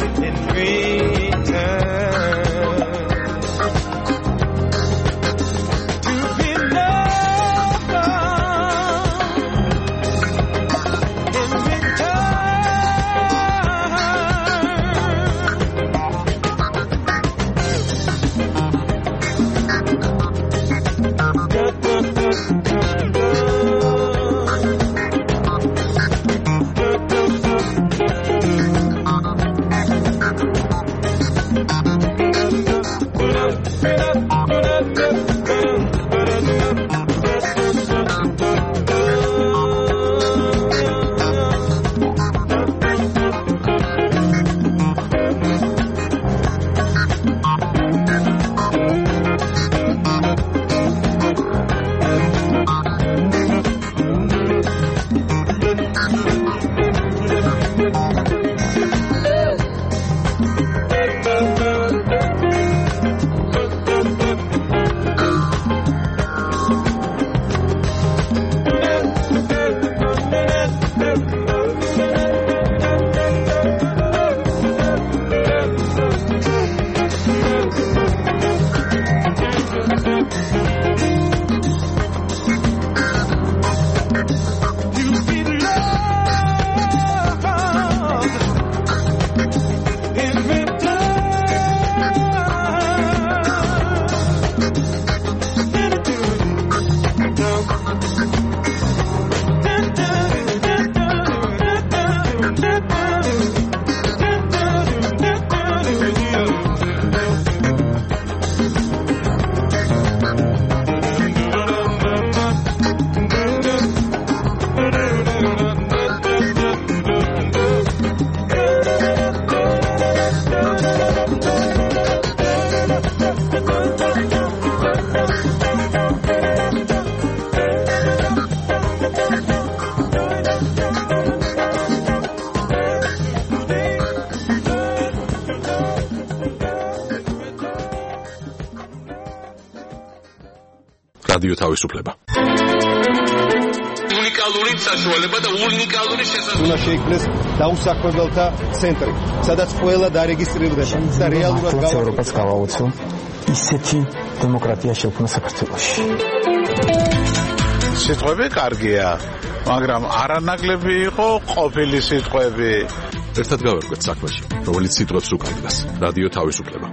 რადიო თავისუფლება. უნიკალური საშუალება და უნიკალური შესაძლებლობა. უნდა შეიქმნეს დაუსაქმებელთა ცენტრი, სადაც ყველა დარეგისტრირდება და რეალურად ევროპას გავაოცო ისეთი დემოკრატია შექმნა საქართველოში. სიტყვები კარგია, მაგრამ არანაკლები იყო ყოფილი სიტყვები. ერთად გავერკვეთ საქმეში, რომელიც სიტყვებს უკარგავს. რადიო თავისუფლება.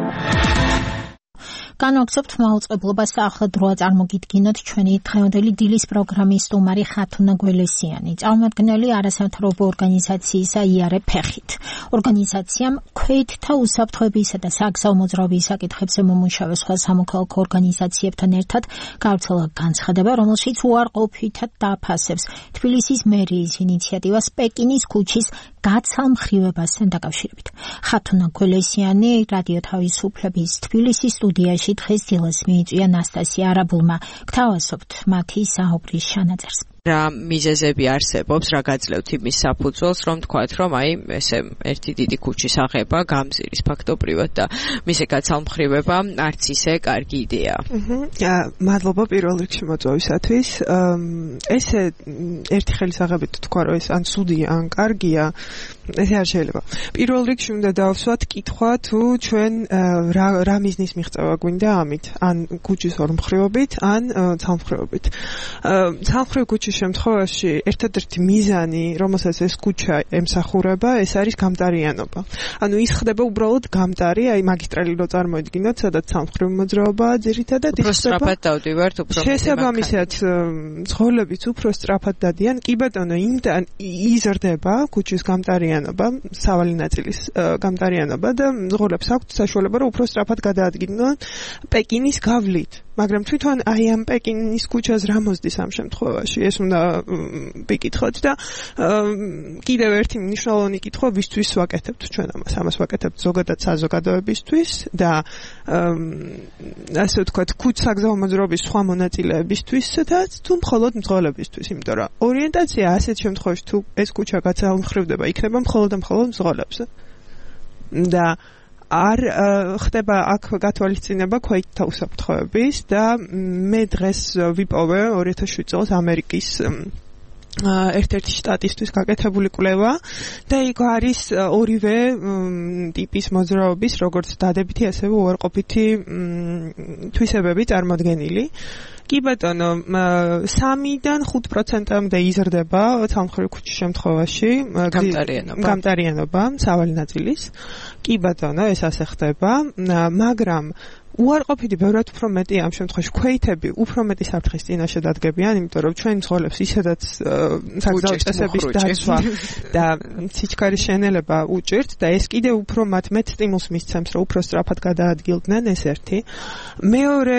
განვაგრძობთ მაუწყებლობას და ახლა დროა წარმოგიდგინოთ ჩვენი დღევანდელი დილის პროგრამის სტუმარი ხათუნა გველესიანი, წარმომადგენელი არასამთავრობო ორგანიზაციისა იარე ფეხით. ორგანიზაციამ ქვეითთა უსაფრთხოებისა და საგზაო მოძრაობის საკითხებზე მომუშავე სხვა სამოქალაქო ორგანიზაციებთან ერთად გავრცელა განცხადება, რომელშიც უარყოფითად დააფასებს თბილისის მერიის ინიციატივას პეკინის ქუჩის გაცალმხრივებასთან დაკავშირებით. ხათუნა გველესიანი რადიო თავისუფლების თბილისის სტუდიაში დღეს დილას მიიწვია ნასტასია არაბულმა. გთავაზობთ მათი საუბრის შანაწერს. რა მიზეზები არსებობს, რა გაძლევთ იმის საფუძველს, რომ თქვათ, რომ აი ესე ერთი დიდი ქუჩის აღება გამზირის ფაქტობრივად და მისი გაცალმხრივება არც ისე კარგი იდეაა. მადლობა პირველ რიგში მოწვევისათვის. ესე ერთი ხელის აღებით თქვა, რომ ეს ან ცუდია, ან კარგია, ესე არ შეიძლება. პირველ რიგში უნდა დავსვათ კითხვა, თუ ჩვენ რა რა მიზნის მიღწევა გვინდა ამით, ან ქუჩის ორმხრივობით, ან ცალმხრივობით. ცალმხრივ ქუჩის შემთხვევაში ერთადერთი მიზანი, რომელსაც ეს ქუჩა ემსახურება, ეს არის გამტარიანობა. ანუ ის ხდება უბრალოდ გამტარი, აი მაგისტრალი რო წარმოიდგინოთ, სადაც ცალმხრივი მოძრაობაა ძირითადად, უფრო სწრაფად დავდივართ, უფრო შესაბამისად მძღოლებიც უფრო სწრაფად დადიან. კი ბატონო, იმდან იზრდება ქუჩის გამტარიანობა, სავალი ნაწილის გამტარიანობა და მძღოლებს აქვთ საშუალება, რომ უფრო სწრაფად გადაადგინონ პეკინის გავლით. მაგრამ თვითონ აი ამ პეკინის ქუჩას რა მოსდის ამ შემთხვევაში? ეს უნდა ვიკითხოთ და კიდევ ერთი მნიშვნელოვანი კითხვა, ვისთვის ვაკეთებთ ჩვენ ამას? ამას ვაკეთებთ ზოგადად საზოგადოებისთვის და ასე ვთქვათ, ქუჩსაგზაო მოძრაობის სხვა მონაწილეებისთვისაც თუ მხოლოდ მძღოლებისთვის, იმიტომ რომ ორიენტაცია ასეთ შემთხვევაში თუ ეს ქუჩა გაცალმხრივდება, იქნება მხოლოდ და მხოლოდ მძღოლებზე. და არ ხდება აქ გათვალისწინება ქვეითთა უსაფრთხოების და მე დღეს ვიპოვე ორი ათას შვიდ წელს ამერიკის ერთ-ერთი შტატისთვის გაკეთებული კვლევა და იქ არის ორივე ტიპის მოძრაობის, როგორც დადებითი, ასევე უარყოფითი თვისებები წარმოდგენილი. კი ბატონო, სამიდან ხუთ პროცენტამდე იზრდება ცალმხრივი ქუჩის შემთხვევაში გამტარიანობა სავალი ნაწილის. კი ბატონო, ეს ასე ხდება, მაგრამ უარყოფითი ბევრად უფრო მეტი ამ შემთხვევაში ქვეითები უფრო მეტი საფრთხის წინაშე დადგებიან, იმიტომ რომ ჩვენ მძღოლებს ისედაც საგზაო წესების დაცვა და სიჩქარის შენელება უჭირთ და ეს კიდევ უფრო მათ მეტ სტიმულს მისცემს, რომ უფრო სწრაფად გადაადგილდნენ, ეს ერთი. მეორე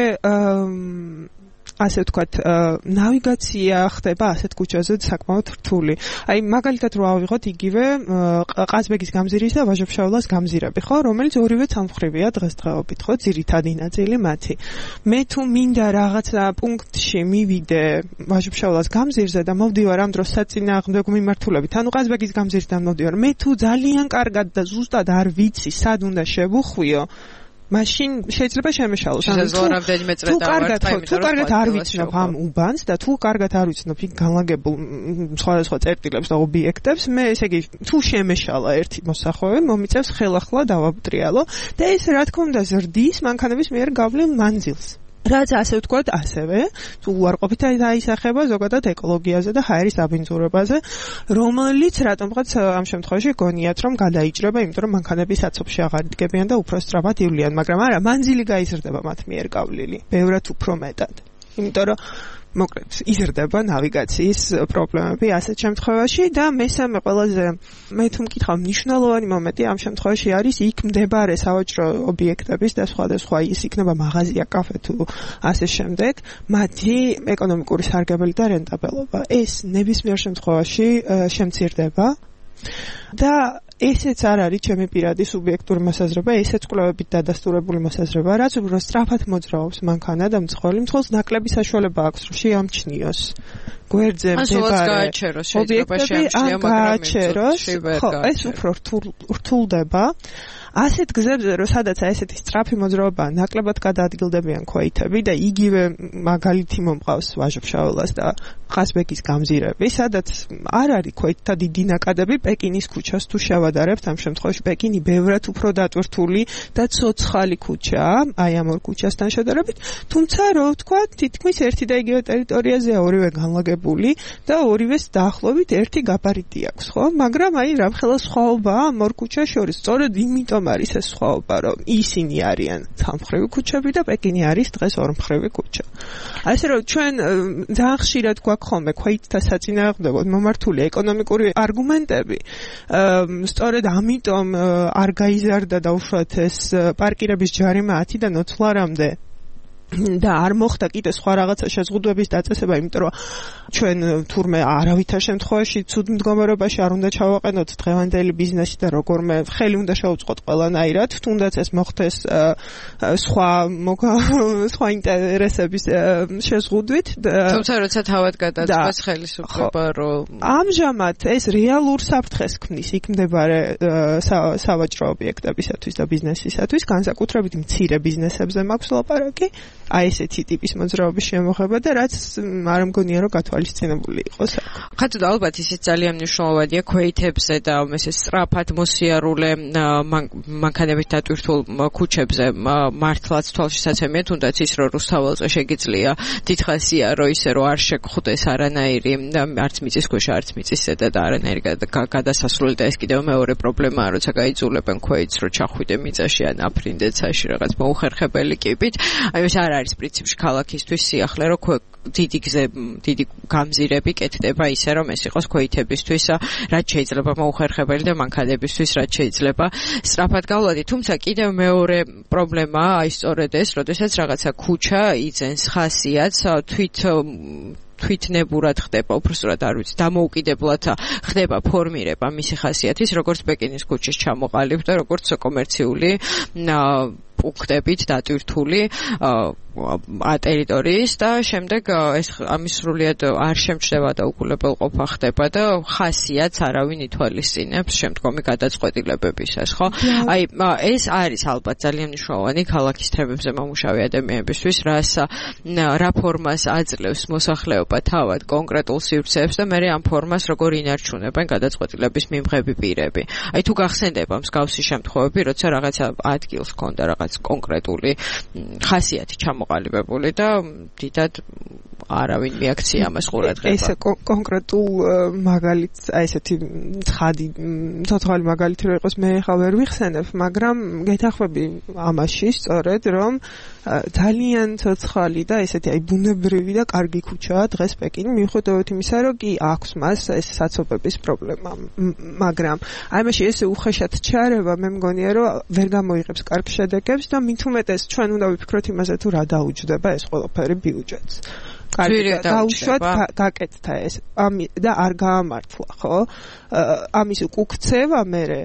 ასე ვთქვათ, ნავიგაცია ხდება ასეთ ქუჩაზე საკმაოდ რთული. აი მაგალითად რო ავიღოთ იგივე ყაზბეგის გამზირის და ვაჟა-ფშაველას გამზირები, ხო, რომელიც ორივე ცალმხრივია დღესდღეობით, ხო, ძირითადი ნაწილი მათი. მე თუ მინდა რაღაცა პუნქტში მივიდე ვაჟა-ფშაველას გამზირზე და მოვდივარ ამ დროს საწინააღმდეგო მიმართულებით, ანუ ყაზბეგის გამზირიდან მოვდივარ, მე თუ ძალიან კარგად და ზუსტად არ ვიცი, სად უნდა შევუხვიო, მაშინ შეიძლება შემეშალოს. თუ კარგად თუ კარგად არ ვიცნობ ამ უბანს და თუ კარგად არ ვიცნობ იქ განლაგებულ სხვადასხვა წერტილებს და ობიექტებს, მე ესე იგი თუ შემეშალა ერთი მოსახვევი, მომიწევს ხელახლა დავაბრიალო და ეს რა თქმა უნდა ზრდის მანქანების მიერ გავლილ მანძილს. რაც ასე ვთქვათ, ასევე თუ უარყოფითად აისახება ზოგადად ეკოლოგიაზე და ჰაერის დაბინძურებაზე, რომელიც რატომღაც ამ შემთხვევაში გონიათ, რომ გადაიჭრება, იმიტომ რომ მანქანები საცობში აღარ იდგებიან და უფრო სწრაფად ივლიან, მაგრამ არა, მანძილი გაიზრდება მათ მიერ გავლილი, ბევრად უფრო მეტად. იმიტომ რომ მოკლედ იზრდება ნავიგაციის პრობლემები ასეთ შემთხვევაში და მესამე ყველაზე მე თუ მკითხავ მნიშვნელოვანი მომენტი ამ შემთხვევაში არის იქ მდებარე სავაჭრო ობიექტების და სხვადასხვა ის იქნება მაღაზია, კაფე თუ ასე შემდეგ, მათი ეკონომიკური სარგებელი და რენტაბელობა. ეს ნებისმიერ შემთხვევაში შემცირდება და ესეც არ არის ჩემი პირადი სუბიექტური მოსაზრება, ესეც კვლევებით დადასტურებული მოსაზრება, რაც უბრალოდ სწრაფად მოძრაობს მანქანა და მძღოლი, მძღოლს ნაკლები საშუალება აქვს, რომ შეამჩნიოს გვერდზე მდებარე ობიექტები ან გააჩეროს, ხო, ეს უფრო რთულდება. ასეთ გზებზე, რომ სადაც ესეთი სწრაფი მოძრაობა ნაკლებად გადაადგილდებიან ქვეითები და იგივე მაგალითი მომყავს ვაჟა-ფშაველას და ყაზბეგის გამზირები, სადაც არ არის ქვეითთა დიდი ნაკადები პეკინის ქუჩას თუ შევადარებთ, ამ შემთხვევაში პეკინი ბევრად უფრო დატვირთული და ცოცხალი ქუჩაა, აი ამ ორ ქუჩასთან შედარებით, თუმცა რო ვთქვა, თითქმის ერთი და იგივე ტერიტორიაზეა ორივე განლაგებული და ორივეს დაახლოებით ერთი გაბარიტი აქვს, ხო? მაგრამ აი რამხელა სხვაობაა ამ ორ ქუჩას შორის, სწორედ იმიტომ არის ეს სხვაობა, რომ ისინი არიან სამხრივი ქუჩები და პეკინი არის დღეს ორმხრივი ქუჩა. ასე რომ ჩვენ ძალიან ხშირად გვაქვს ხოლმე ქვეითთა საწინააღმდეგოდ მომართული ეკონომიკური არგუმენტები. სწორედ ამიტომ არ გაიზარდა დაუშვათ ეს პარკირების ჯარიმა ათიდან ოცდაათამდე და არ მოხდა კიდე სხვა რაღაცა შეზღუდვების დაწესება, იმიტომ რომ ჩვენ თურმე არავითარ შემთხვევაში ცუდ მდგომარეობაში არ უნდა ჩავაყენოთ დღევანდელი ბიზნესი და როგორმე ხელი უნდა შევუწყოთ ყველანაირად, თუნდაც ეს მოხდეს სხვა სხვა ინტერესების შეზღუდვით. თუმცა როცა თავად გადაწყვეტს ხელისუფლება, რომ ამჟამად ეს რეალურ საფრთხეს ქმნის იქ მდებარე სავაჭრო ობიექტებისათვის და ბიზნესისათვის, განსაკუთრებით მცირე ბიზნესებზე მაქვს ლაპარაკი. აი ესეთი ტიპის მოძრაობის შემოღება და რაც არ მგონია რომ გათვალისწინებული იყოს აქ. ხათუდა ალბათ ისიც ძალიან მნიშვნელოვანია ქვეითებზე და ესე სწრაფად მოსიარულე მანქანებით დატვირთულ ქუჩებზე მართლაც თვალშისაცემია, თუნდაც ის რომ რუსთაველზე შეგიძლია დიდხანია რომ ისე რომ არ შეგხვდეს არანაირი არც მიწისქვეშა არც მიწისზედა და არანაირი გადასასვლელი და ეს კიდევ მეორე პრობლემაა, როცა გაიძულებენ ქვეითს რომ ჩახვიდე მიწაში ან აფრინდეცაში რაღაც მოუხერხებელი კიბით. აი ეს არ არის პრინციპში ქალაქისთვის სიახლე, რომ დიდი გზე, დიდი გამზირები კეთდება ისე, რომ ეს იყოს ქვეითებისთვის, რაც შეიძლება მოუხერხებელი და მანქანებისთვის, რაც შეიძლება სწრაფად გავლადით. თუმცა კიდევ მეორე პრობლემაა, აი სწორედ ეს, როდესაც რაღაცა ქუჩა იძენს ხასიათს, თვით თვითნებურად ხდება, უბრალოდ არ ვიცი, დამოუკიდებლად ხდება ფორმირება მისი ხასიათის, როგორც პეკინის ქუჩის ჩამოყალიბდა, როგორც კომერციული პუნქტებით დატვირთული ტერიტორიის და შემდეგ ეს ამის სრულიად არ შემჩნევა და უკულებელყოფა ხდება და ხასიათს არავინ ითვალისწინებს შემდგომი გადაწყვეტილებებისას, ხო? აი ეს არის ალბათ ძალიან მნიშვნელოვანი ქალაქის თემებზე მომუშავე ადამიანებისთვის, რას რა ფორმას აძლევს მოსახლეობა თავად კონკრეტულ სივრცეებს და მე ამ ფორმას როგორ ინარჩუნებენ გადაწყვეტილების მიმღები პირები. აი თუ გახსენდება მსგავსი შემთხვევები, როცა რაღაცა ადგილს ჰქონდა რაღაც კონკრეტული ხასიათი ჩამოყალიბებული და დიდად არავინ მიაქცია ამას ყურადღება. ეს კონკრეტულ მაგალითს, აი ესეთი ცხადი ცოცხალი მაგალითი რო იყოს, მე ხა ვერ ვიხსენებ, მაგრამ გეთახმები ამაში სწორედ, რომ ძალიან ცოცხალი და ესეთი აი ბუნებრივი და კარგი ქუჩაა დღეს პეკინი, მიუხედავად იმისა, რომ კი აქვს მას ეს საცობების პრობლემა, მაგრამ აი მაშინ ესე უხეშად ჩარევა, მე მგონია, რომ ვერ გამოიღებს კარგ შედეგებს და მით უმეტეს ჩვენ უნდა ვიფიქროთ იმაზე, თუ რა დაუჯდება ეს ყველაფერი ბიუჯეტს. კარგი დაუშვათ გაკეთდა ეს და არ გაამართლა, ხო? ამის უკუქცევა მერე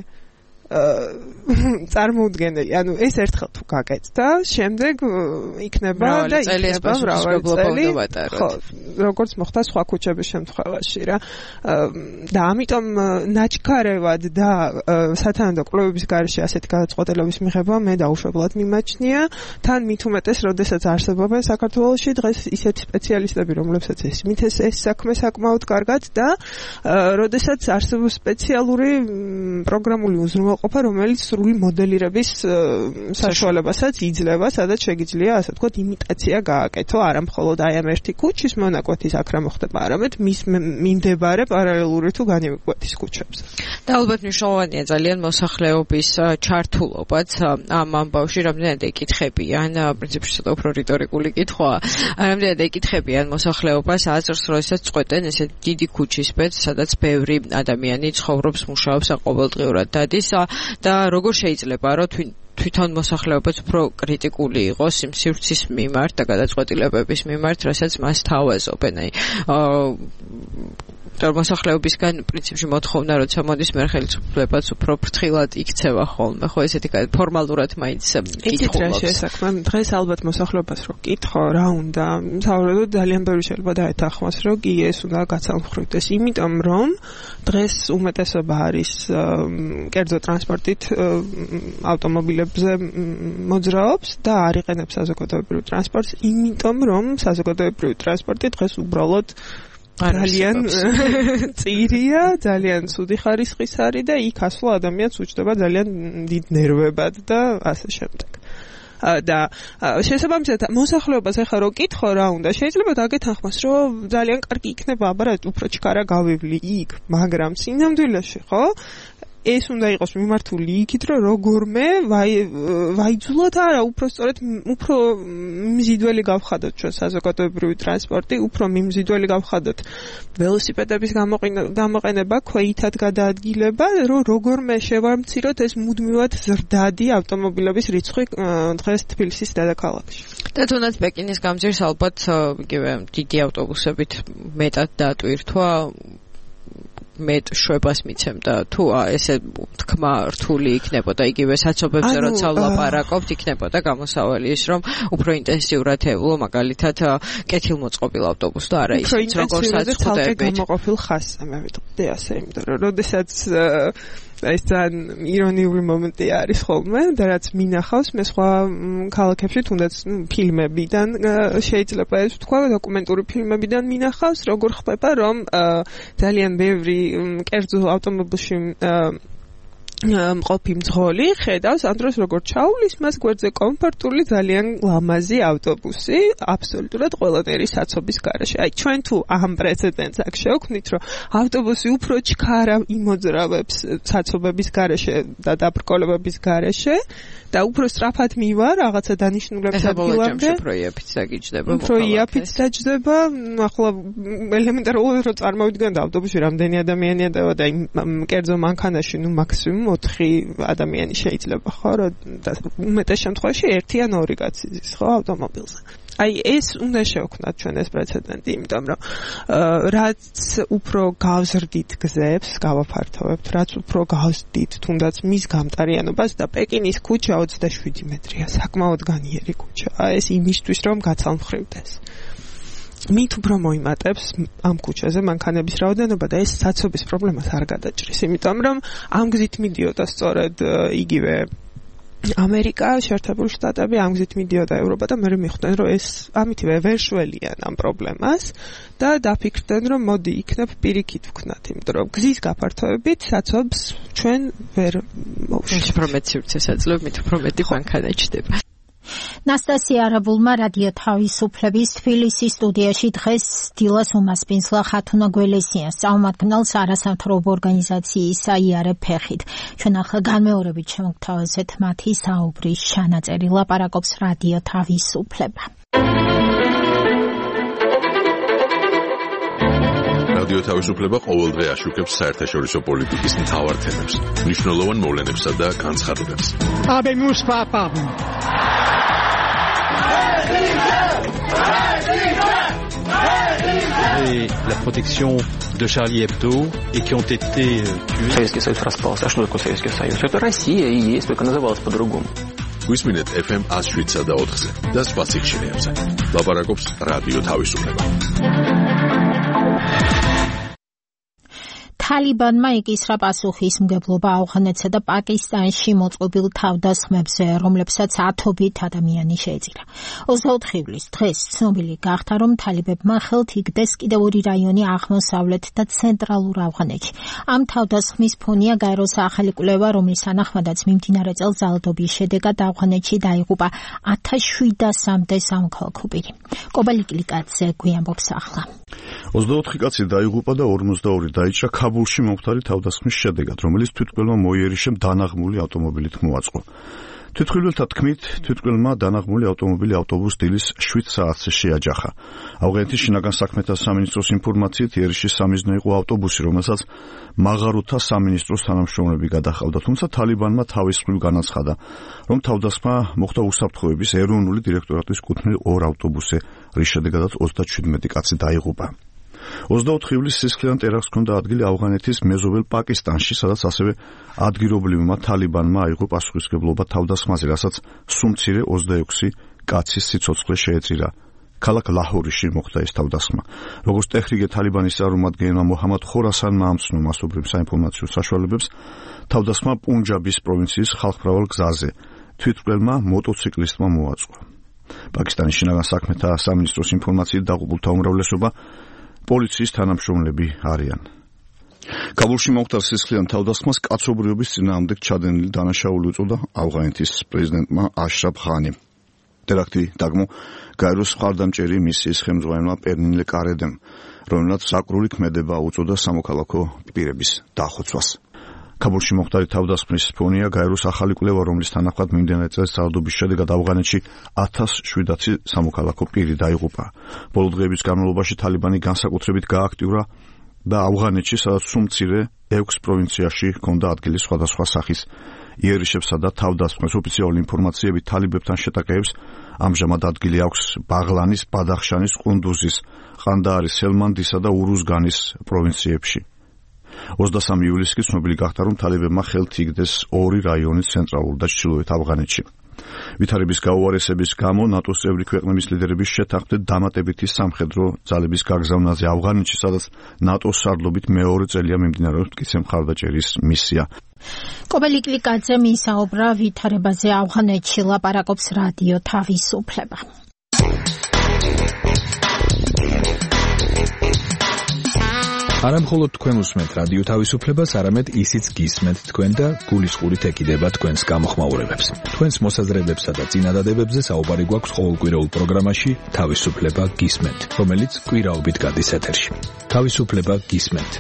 წარმოუდგენელი, ანუ ეს ერთხელ თუ გაკეთდა, შემდეგ იქნება და იქნება მრავალი წელი, ხო, როგორც მოხდა სხვა ქუჩების შემთხვევაში რა. და ამიტომ ნაჩქარევად და სათანადო კვლევების გარეშე ასეთი გადაწყვეტილების მიღება მე დაუშვებლად მიმაჩნია, თან მით უმეტეს, როდესაც არსებობენ საქართველოში დღეს ისეთი სპეციალისტები, რომლებსაც ესმით ეს ეს საქმე საკმაოდ კარგად და როდესაც არსებობს სპეციალური პროგრამული უზრუნველყოფა ყოფა, რომელიც სრული მოდელირების საშუალებასაც იძლევა, სადაც შეგიძლია, ასე ვთქვათ, იმიტაცია გააკეთო, არა მხოლოდ აი ამ ერთი ქუჩის მონაკვეთის აქ რა მოხდება, არამედ მის მიმდებარე პარალელური თუ განივკვეთის ქუჩებზე. და ალბათ მნიშვნელოვანია ძალიან მოსახლეობის ჩართულობაც ამ ამბავში, რამდენად ეკითხებიან, პრინციპში ცოტა უფრო რიტორიკული კითხვაა, რამდენად ეკითხებიან მოსახლეობას აზრს, როდესაც წყვეტენ ესე დიდი ქუჩის ბედს, სადაც ბევრი ადამიანი ცხოვრობს, მუშაობს, ყოველდღიურად დადის და როგორ შეიძლება რომ თვითონ მოსახლეობაც უფრო კრიტიკული იყოს იმ სივრცის მიმართ და გადაწყვეტილებების მიმართ, რასაც მას თავაზობენ. აი მოსახლეობისგან პრინციპში მოთხოვნა, როცა მოდის მე ხელისუფლებას უფრო ფრთხილად იქცევა ხოლმე, ხო ესეთი კაი ფორმალურად მაინც კითხულობს. შესაქმე დღეს ალბათ მოსახლეობას რო კითხო, რა უნდა, საუბრობთ ძალიან ბევრი შეიძლება დაეთანხმოს, რომ კი ეს უნდა გაცალმხრიდეს, იმიტომ რომ დღეს უმეტესობა არის კერძო ტრანსპორტით ავტომობილებზე მოძრაობს და არ იყენებს საზოგადოებრივ ტრანსპორტს, იმიტომ რომ საზოგადოებრივი ტრანსპორტი დღეს უბრალოდ ძალიან წირია, ძალიან ცუდი ხარისხის არის და იქ ასვლა ადამიანს უჩნდება ძალიან დიდ ნერვებად და ასე შემდეგ. და შესაბამისად მოსახლეობას ახლა რო კითხო რა უნდა, შეიძლება დაგეთანხმოს, რომ ძალიან კარგი იქნება აბა უფრო ჩქარა გავივლი იქ, მაგრამ სინამდვილეში ხო ეს უნდა იყოს მიმართული იქით, რომ როგორმე ვაიძულოთ არა, უფრო სწორედ უფრო მზიდველი გავხადოთ ჩვენ საზოგადოებრივი ტრანსპორტი, უფრო მიმზიდველი გავხადოთ ველოსიპედების გამოყენება, ქვეითად გადაადგილება, რომ როგორმე შევამციროთ ეს მუდმივად ზრდადი ავტომობილების რიცხვი დღეს თბილისის დედაქალაქში. და თუნდაც პეკინის გამზირს ალბათ იგივე დიდი ავტობუსებით მეტად დატვირთვა მეტ შვებას მიცემდა თუ ესე თქმა რთული იქნებოდა იგივე საცობებზე როცა ვლაპარაკობთ იქნებოდა გამოსავალი ის რომ უფრო ინტენსიურად ევლო მაგალითად კეთილმოწყობილ ავტობუსს და არა ისიც როგორ საწყდებით გამოყოფილ ხაზზე მე ვიტყოდი ასე იმიტომ რომ როდესაც ეს ძალიან ირონიული მომენტი არის ხოლმე და რაც მინახავს მე სხვა ქალაქებში თუნდაც ფილმებიდან შეიძლება ეს თქვა დოკუმენტური ფილმებიდან მინახავს როგორ ხდება რომ ძალიან ბევრი კერძო ავტომობილში მყოფი მძღოლი ხედავს ამ დროს როგორ ჩაუვლის მას გვერდზე კომფორტული ძალიან ლამაზი ავტობუსი აბსოლუტურად ყველანაირი საცობის გარეშე. აი ჩვენ თუ ამ პრეცედენტს აქ შევქმნით რომ ავტობუსი უფრო ჩქარა იმოძრავებს საცობების გარეშე და დაბრკოლებების გარეშე და უფრო სწრაფად მივა რაღაცა დანიშნულების ადგილამდე. უფრო იაფით დაგიჯდება. უფრო იაფით დაჯდება. ახლა ელემენტარულად რომ წარმოვიდგინოთ ავტობუსში რამდენი ადამიანია და კერძო მანქანაში ნუ მაქსიმუმ ოთხი ადამიანი შეიძლება ხო და უმეტეს შემთხვევაში ერთი ან ორი კაცი ზის ხო ავტომობილზე. აი ეს უნდა შევქმნათ ჩვენ ეს პრეცედენტი, იმიტომ რომ რაც უფრო გავზრდით გზებს, გავაფართოვებთ, რაც უფრო გავზრდით თუნდაც მის გამტარიანობას და პეკინის ქუჩა ოცდაშვიდი მეტრია, საკმაოდ განიერი ქუჩაა ეს იმისთვის რომ გაცალმხრივდეს. მით უფრო მოიმატებს ამ ქუჩაზე მანქანების რაოდენობა და ეს საცობის პრობლემას არ გადაჭრის, იმიტომ რომ ამ გზით მიდიოდა სწორედ იგივე ამერიკა, შეერთებული შტატები, ამ გზით მიდიოდა ევროპა და მე მიხვდნენ რომ ეს ამითივე ვერ შველიან ამ პრობლემას და დაფიქრდნენ რომ მოდი იქნებ პირიქით ვქნათ, იმიტომ რომ გზის გაფართოებით საცობს ჩვენ ვერ მოვშორებთ. უფრო მეტ სივრცეს აძლევ, მით უფრო მეტი მანქანა ჩდება. ნასტასია არაბულმა რადიო თავისუფლების თბილისის სტუდიაში დღეს დილას უმასპინძლა ხათუნა გველესიანს წარმომადგენელს არასამთავრობო ორგანიზაციის აიარებ ფეხით. ჩვენ ახლა განმეორებით შემოგთავაზეთ მათი საუბრის ჩანაწერი. ლაპარაკობს რადიო თავისუფლება. რადიო თავისუფლება ყოველდღე აშუქებს საერთაშორისო პოლიტიკის მთავარ თემებს, მნიშვნელოვან მოვლენებსა და განცხადებებს. Habemos papam. Et la protection de Charlie Hebdo et qui ont été tués. Советский Союз распался. А что такое Советский Союз? Это Россия и есть, только называлась по-другому. გვისმინეთ эф эм one oh seven და ოთხზე და სხვა სიხშირეებზე. ლაპარაკობს რადიო თავისუფლება. თალიბანმა იკისრა პასუხისმგებლობა ავღანეთსა და პაკისტანში მოწყობილ თავდასხმებზე, რომლებსაც ათობით ადამიანი შეეწირა. ოცდაოთხი ივლისს დღეს ცნობილი გახდა, რომ თალიბებმა ხელთ იგდეს კიდევ ორი რაიონი აღმოსავლეთ და ცენტრალურ ავღანეთში. ამ თავდასხმის ფონია გაეროს ახალი კვლევა, რომლის თანახმადაც მიმდინარე წელს ძალადობის შედეგად ავღანეთში დაიღუპა ათას შვიდასამდე სამოქალაქო პირი. კობალიკლიკაძე გვიამბობს ახლა. ოცდაოთხი კაცი დაიღუპა და ორმოცდაორი დაიჭრა ქაბულში მომხდარი თავდასხმის შედეგად, რომელიც თვითმკვლელმა მოიერიშემ დანაღმული ავტომობილით მოაწყო. თვითმკვლელთა თქმით, თვითმკვლელმა დანაღმული ავტომობილი ავტობუს დილის შვიდ საათზე შეაჯახა. ავღანეთის შინაგან საქმეთა სამინისტროს ინფორმაციით, იერიში სამიზნე იყო ავტობუსი, რომელსაც მაღარუთა სამინისტროს თანამშრომლები გადაჰყავდა, თუმცა თალიბანმა თავის მხრივ განაცხადა, რომ თავდასხმა მოხდა უსაფრთხოების ეროვნული დირექტორატის კუთვნილ ორ ავტობუსზე, რის შედეგადაც ოცდაჩვიდმეტი კაცი დაიღუპა. ოცდაოთხი ივლისს სისხლიან ტერაქტს ჰქონდა ადგილი ავღანეთის მეზობელ პაკისტანში, სადაც ასევე ადგილობრივმა თალიბანმა აიღო პასუხისმგებლობა თავდასხმაზე, რასაც სუმცირე ოცდაექვსი კაცის სიცოცხლე შეეწირა. ქალაქ ლაჰორიში მოხდა ეს თავდასხმა. როგორც ტეჰრიკე თალიბანის წარმომადგენელმა მოჰამად ხორასანმა ამცნო მასობრივ საინფორმაციო საშუალებებს, თავდასხმა პუნჯაბის პროვინციის ხალხმრავალ გზაზე თვითმკვლელმა მოტოციკლისტმა მოაწყო. პაკისტანის შინაგან საქმეთა სამინისტროს ინფორმაციით დაღუპულთა უმრავლესობა პოლიციის თანამშრომლები არიან. კაბულში მომხდარ სისხლიან თავდასხმას კაცობრიობის წინააღმდეგ ჩადენილი დანაშაული უწოდა ავღანეთის პრეზიდენტმა აშრაფ ღანი. ტერაქტი დაგმო გაეროს მხარდამჭერი მისიის ხელმძღვანელმა პერნინლე კარედემ, რომელსაც საკრული ქმედება უწოდა სამოქალაქო პირების დახოცვას. კაბულში მომხდარი თავდასხმის ფონია გაეროს ახალი კვლევა, რომლის თანახმად მიმდინარე წელს ძალადობის შედეგად ავღანეთში ათას შვიდაცი სამოქალაქო პირი დაიღუპა. ბოლო დღეების განმავლობაში თალიბანი განსაკუთრებით გააქტიურა და ავღანეთში, სადაც სუმცირე ექვს პროვინციაში ჰქონდა ადგილი სხვადასხვა სახის იერიშებსა და თავდასხმებს. ოფიციალური ინფორმაციებით თალიბებთან შეტაკებებს ამჟამად ადგილი აქვს ბაღლანის, ბადახშანის, ყუნდუზის, ყანდაარის, ჰელმანდისა და ურუზგანის პროვინციებში. ოცდასამი ივლისს კი ცნობილი გახდა, რომ თალიბებმა ხელთ იგდეს ორი რაიონის ცენტრალურ და ჩრდილოეთ ავღანეთში. ვითარების გაუარესების გამო ნატოს წევრი ქვეყნების ლიდერების შეთანხმდით დამატებითი სამხედრო ძალების გაგზავნაზე ავღანეთში, სადაც ნატოს სარდლობით მეორე წელია მიმდინარეობს მტკიცე მხარდაჭერის მისია. კობელი კლიკაძე მისაუბრა ვითარებაზე ავღანეთში, ლაპარაკობს რადიო თავისუფლება. არა მხოლოდ თქვენ უსმენთ რადიო თავისუფლებას, არამედ ისიც გისმენთ თქვენ და გულისყურით ეკიდება თქვენს გამოხმაურებებს. თქვენს მოსაზრებებსა და წინადადებებზე საუბარი გვაქვს ყოველკვირეულ პროგრამაში თავისუფლება გისმენთ, რომელიც კვირაობით გადის ეთერში. თავისუფლება გისმენთ.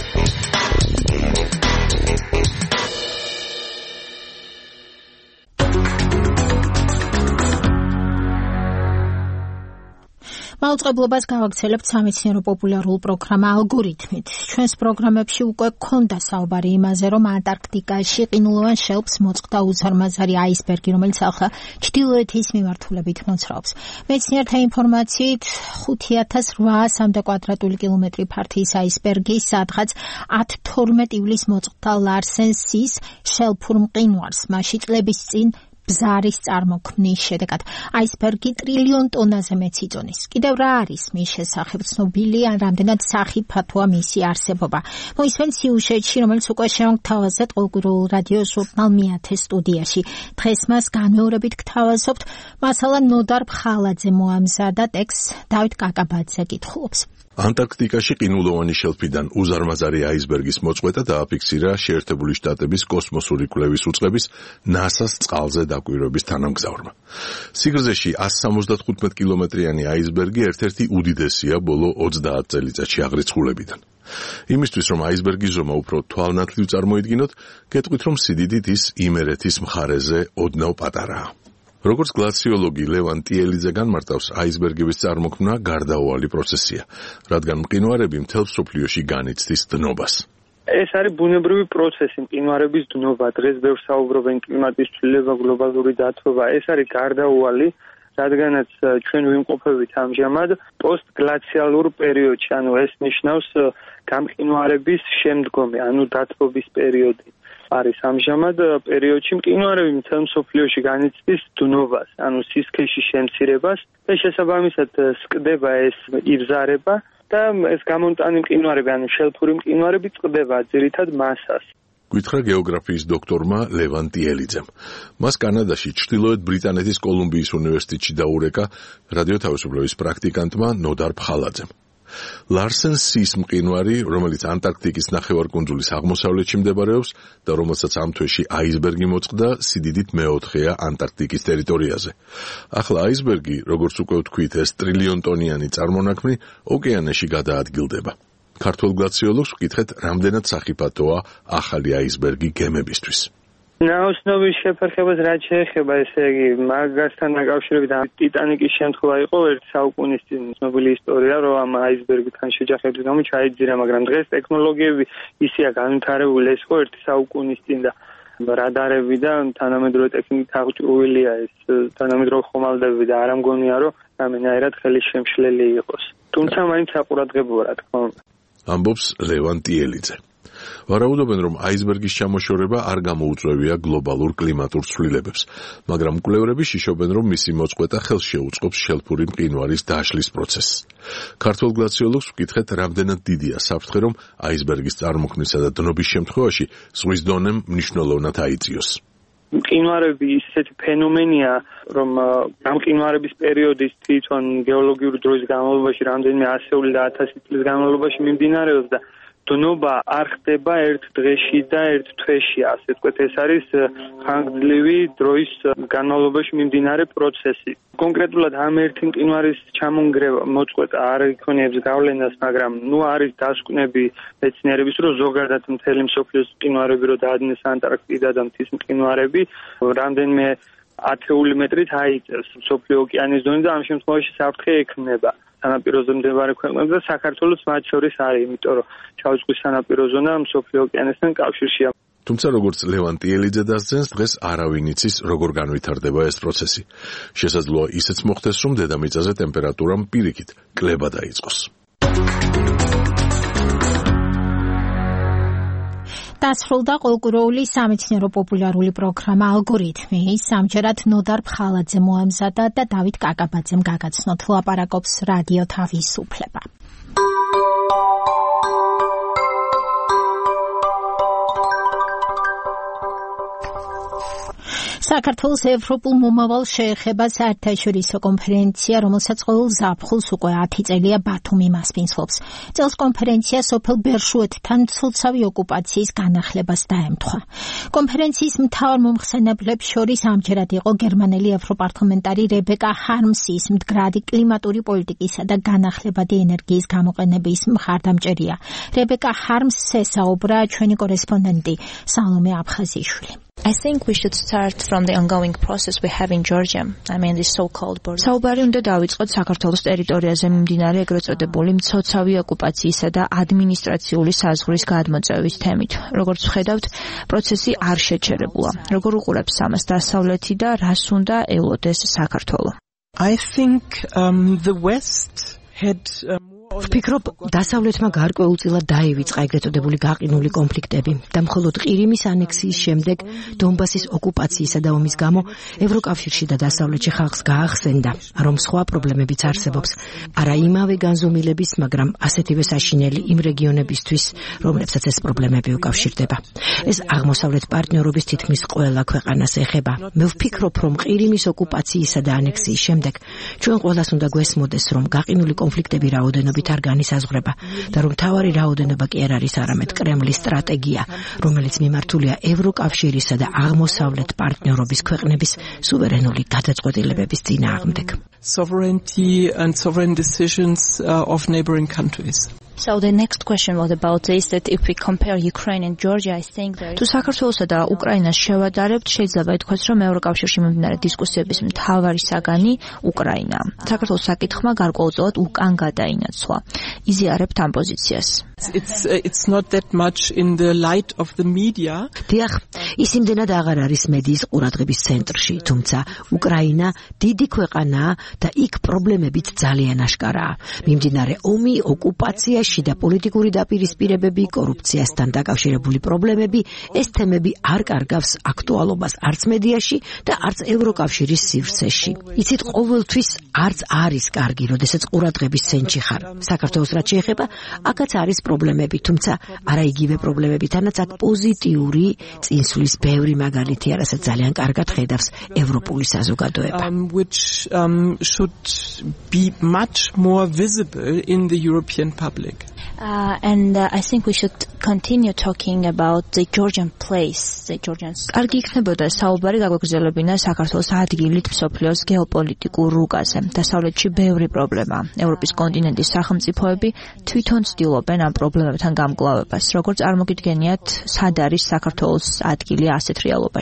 მაუწყებლობას გავაგრძელებთ სამეცნიერო პოპულარულ პროგრამა ალგორითმით. ჩვენს პროგრამებში უკვე გქონდა საუბარი იმაზე, რომ ანტარქტიკაში ყინულოვან შელფს მოწყდა უზარმაზარი აისბერგი, რომელიც ახლა ჩრდილოეთის მიმართულებით მოძრაობს. მეცნიერთა ინფორმაციით ხუთი ათას რვაასამდე კვადრატული კილომეტრი ფართის აისბერგი, სადღაც ათი თორმეტი ივლისს მოწყდა ლარსენსის შელფურ მყინვარს, მასში წლების წინ ბზარის წარმოქმნის შედეგად. აისბერგი ტრილიონ ტონაზე მეც იწონის. კიდევ რა არის მის შესახებ ცნობილი, ან რამდენად სახიფათოა მისი არსებობა? მოისმენთ სიუჟეტში, რომელიც უკვე შევგთავაზეთ ყოველკვირეულ რადიო ჟურნალ მეათე სტუდიაში. დღეს მას განმეორებით გთავაზობთ. მასალა ნოდარ ფხალაძე მოამზადა, ტექსტს დავით კაკაბაძე კითხულობს. ანტარქტიკაში ყინულოვანი შელფიდან უზარმაზარი აისბერგის მოწყვეტა დააფიქსირა შეერთებული შტატების კოსმოსური კვლევის უწყების ნასას წყალზე დაკვირვების თანამგზავრმა. სიგრძეში ასი სამოცდათხუთმეტი კილომეტრიანი აისბერგი ერთ-ერთი უდიდესია ბოლო ოცდაათ წელიწადში აღრიცხულებიდან. იმისთვის, რომ აისბერგის ზომა უფრო თვალნათლივ წარმოიდგინოთ, გეტყვით, რომ სიდიდით ის იმერეთის მხარეზე ოდნავ პატარაა. როგორც გლაციოლოგი ლევან ტიელიძე განმარტავს, აისბერგების წარმოქმნა გარდაუვალი პროცესია, რადგან მყინვარები მთელ მსოფლიოში განიცდის დნობას. ეს არის ბუნებრივი პროცესი, მყინვარების დნობა. დღეს ბევრს საუბრობენ კლიმატის ცვლილება, გლობალური დათბობა. ეს არის გარდაუვალი, რადგანაც ჩვენ ვიმყოფებით ამჟამად პოსტგლაციალურ პერიოდში, ანუ ეს ნიშნავს გამყინვარების შემდგომი, ანუ დათბობის პერიოდი. არის ამჟამად პერიოდში მყინვარები მთელ მსოფლიოში განიცდის დნობას, ანუ სისქეში შემცირებას და შესაბამისად სკდება ეს იბზარება და ეს გამონტანი მყინვარები, ანუ შელფური მყინვარები წყდება ძირითად მასას. გითხრა გეოგრაფიის დოქტორმა ლევან ტიელიძემ. მას კანადაში ჩრდილოეთ ბრიტანეთის კოლუმბიის უნივერსიტეტში დაურეკა რადიო თავისუფლების პრაქტიკანტმა ნოდარ ფხალაძემ. ლარსენსის მყინვარი, რომელიც ანტარქტიკის ნახევარკუნძულის აღმოსავლეთში მდებარეობს და რომელსაც ამ თვეში აისბერგი მოწყდა, სიდიდით მეოთხეა ანტარქტიკის ტერიტორიაზე. ახლა აისბერგი, როგორც უკვე ვთქვით, ეს ტრილიონ ტონიანი წარმონაქმნი ოკეანეში გადაადგილდება. ქართველ გლაციოლოგს ვკითხეთ, რამდენად სახიფათოა ახალი აისბერგი გემებისთვის. ნაოსნობის შეფერხებას რაც შეეხება, ესე იგი, მაგასთან დაკავშირებით ტიტანიკის შემთხვევა იყო ერთი საუკუნის წინ ცნობილი ისტორია, რომ ამ აისბერგთან შეჯახების გამო ჩაიძირა, მაგრამ დღეს ტექნოლოგიები ისეა განვითარებული, ეს იყო ერთი საუკუნის წინ და რადარები და თანამედროვე ტექნიკით აღჭურვილია ეს თანამედროვე ხომალდები და არ ამგონია, რომ რამენაირად ხელისშემშლელი იყოს. თუმცა მაინც საყურადღებოა რა თქმა უნდა. ამბობს ლევან ტიელიძე. ვარაუდობენ, რომ აისბერგის ჩამოშორება არ გამოუწვევია გლობალურ კლიმატურ ცვლილებებს, მაგრამ მკვლევრები შიშობენ, რომ მისი მოწყვეტა ხელს შეუწყობს შელფური მყინვარის დაშლის პროცესს. ქართველ გლაციოლოგს ვკითხეთ, რამდენად დიდია საფრთხე, რომ აისბერგის წარმოქმნისა და დნობის შემთხვევაში ზღვის დონემ მნიშვნელოვნად აიწიოს. მყინვარები ისეთი ფენომენია, რომ გამყინვარების პერიოდის თვითონ გეოლოგიური დროის განმავლობაში რამდენიმე ასეული და ათასი წლის განმავლობაში მიმდინარეობს და დნობა არ ხდება ერთ დღეში და ერთ თვეში, ასე ვთქვათ, ეს არის ხანგრძლივი დროის განმავლობაში მიმდინარე პროცესი. კონკრეტულად ამ ერთი მყინვარის ჩამონგრევა მოწყვეტა არ იქონიებს გავლენას, მაგრამ ნუ არის დასკვნები მეცნიერების, რომ ზოგადად მთელი მსოფლიოს მყინვარები რო დაადნეს ანტარქტიდა და მთის მყინვარები, რამდენიმე ათეული მეტრით აიწევს მსოფლიო ოკეანის დონე და ამ შემთხვევაში საფრთხე ექმნება სანაპიროზე მდებარე ქვეყნებს და საქართველოს მათ შორის არის, იმიტომ რომ შავი ზღვის სანაპირო ზონა მსოფლიო ოკეანესთან კავშირშია. თუმცა როგორც ლევან ტიელიძე დასძენს, დღეს არავინ იცის, როგორ განვითარდება ეს პროცესი. შესაძლოა ისეც მოხდეს, რომ დედამიწაზე ტემპერატურამ პირიქით კლება დაიწყოს. დასრულდა ყოველკვირეული სამეცნიერო პოპულარული პროგრამა ალგორითმი. სამჯერად ნოდარ ფხალაძე მოამზადა და დავით კაკაბაძემ გაგაცნოთ. ლაპარაკობს რადიო თავისუფლება. საქართველოს ევროპულ მომავალს შეეხება საერთაშორისო კონფერენცია, რომელსაც ყოველ ზაფხულს უკვე ათი წელია ბათუმი მასპინძლობს. წელს კონფერენცია სოფელ ბერშუეთთან ცოცავი ოკუპაციის განახლებას დაემთხვა. კონფერენციის მთავარ მომხსენებლებს შორის ამჯერად იყო გერმანელი ევროპარლამენტარი რებეკა ჰარმსის მდგრადი კლიმატური პოლიტიკისა და განახლებადი ენერგიის გამოყენების მხარდამჭერია. რებეკა ჰარმსს ესაუბრა ჩვენი კორესპონდენტი სალომე აფხაზიშვილი. I think we should start from the ongoing process we have in Georgia. I mean this so-called border. საუბარი უნდა დავიწყოთ საქართველოს ტერიტორიაზე მიმდინარე ეგრეთ წოდებული მცოცავი ოკუპაციისა და ადმინისტრაციული საზღვრის გადმოწევის თემით. Როგორც ვხედავთ, პროცესი არ შეჩერებულა. Როგორ უყურებს ამას დასავლეთი და რას უნდა ელოდეს საქართველო? I think um, the West had um, ვფიქრობ, დასავლეთმა გარკვეულწილად დაივიწყა ეგრეთ წოდებული გაყინული კონფლიქტები და მხოლოდ ყირიმის ანექსიის შემდეგ დონბასის ოკუპაციისა და ომის გამო ევროკავშირში და დასავლეთში ხალხს გაახსენდა, რომ სხვა პრობლემებიც არსებობს, არა იმავე განზომილების, მაგრამ ასეთივე საშინელი იმ რეგიონებისთვის, რომლებსაც ეს პრობლემები უკავშირდება. ეს აღმოსავლეთ პარტნიორობის თითქმის ყველა ქვეყანას ეხება. მე ვფიქრობ, რომ ყირიმის ოკუპაციისა და ანექსიის შემდეგ ჩვენ ყველას უნდა გვესმოდეს, რომ გაყინული კონფლიქტები რაოდენობით არ განისაზღვრება და რომ თავარი რაოდენობა კი არ არის არამედ კრემლის სტრატეგია, რომელიც მიმართულია ევროკავშირისა და აღმოსავლეთ პარტნიორობის ქვეყნების სუვერენული გადაწყვეტილებების წინააღმდეგ. Sovereignty and sovereign decisions uh, of neighboring countries. So the next question was about this, that if we compare Ukraine and Georgia, I think that თუ საქართველოსა და უკრაინას შევადარებთ, შეიძლება ითქვას, რომ ევროკავშირში მიმდინარე დისკუსიების მთავარი საგანი უკრაინაა. საქართველოს საკითხმა გარკვეულწილად უკან გადაინაცვლა. იზიარებთ ამ პოზიციას. It's uh, it's not that much in the light of the media. დიახ, ის იმდენად აღარ არის მედიის ყურადღების ცენტრში, თუმცა უკრაინა დიდი ქვეყანაა და იქ პრობლემებიც ძალიან აშკარაა. მიმდინარე ომი, ოკუპაცია, შიდა პოლიტიკური დაპირისპირებები, კორუფციასთან დაკავშირებული პრობლემები, ეს თემები არ კარგავს აქტუალობას არც მედიაში და არც ევროკავშირის სივრცეში. იცით, ყოველთვის არც არის კარგი, როდესაც ყურადღების ცენტრში ხარ. საქართველოს რაც შეეხება, აქაც არის პრობლემები, თუმცა არა იგივე პრობლემები, თანაც აქ პოზიტიური წინსვლის ბევრი მაგალითია, რასაც ძალიან კარგად ხედავს ევროპული საზოგადოება. Um, which um, should be much more visible in the European public. Uh, and uh, I think we should continue talking about the Georgian place, the Georgian. კარგი იქნებოდა საუბარი გაგვეგრძელებინა საქართველოს ადგილით მსოფლიოს გეოპოლიტიკურ რუკაზე. დასავლეთში ბევრი პრობლემაა. ევროპის კონტინენტის სახელმწიფოები თვითონ ცდილობენ ამ პრობლემებთან გამკლავებას. როგორც წარმოგიდგენიათ, სად არის საქართველოს ადგილი ასეთ რეალობაში?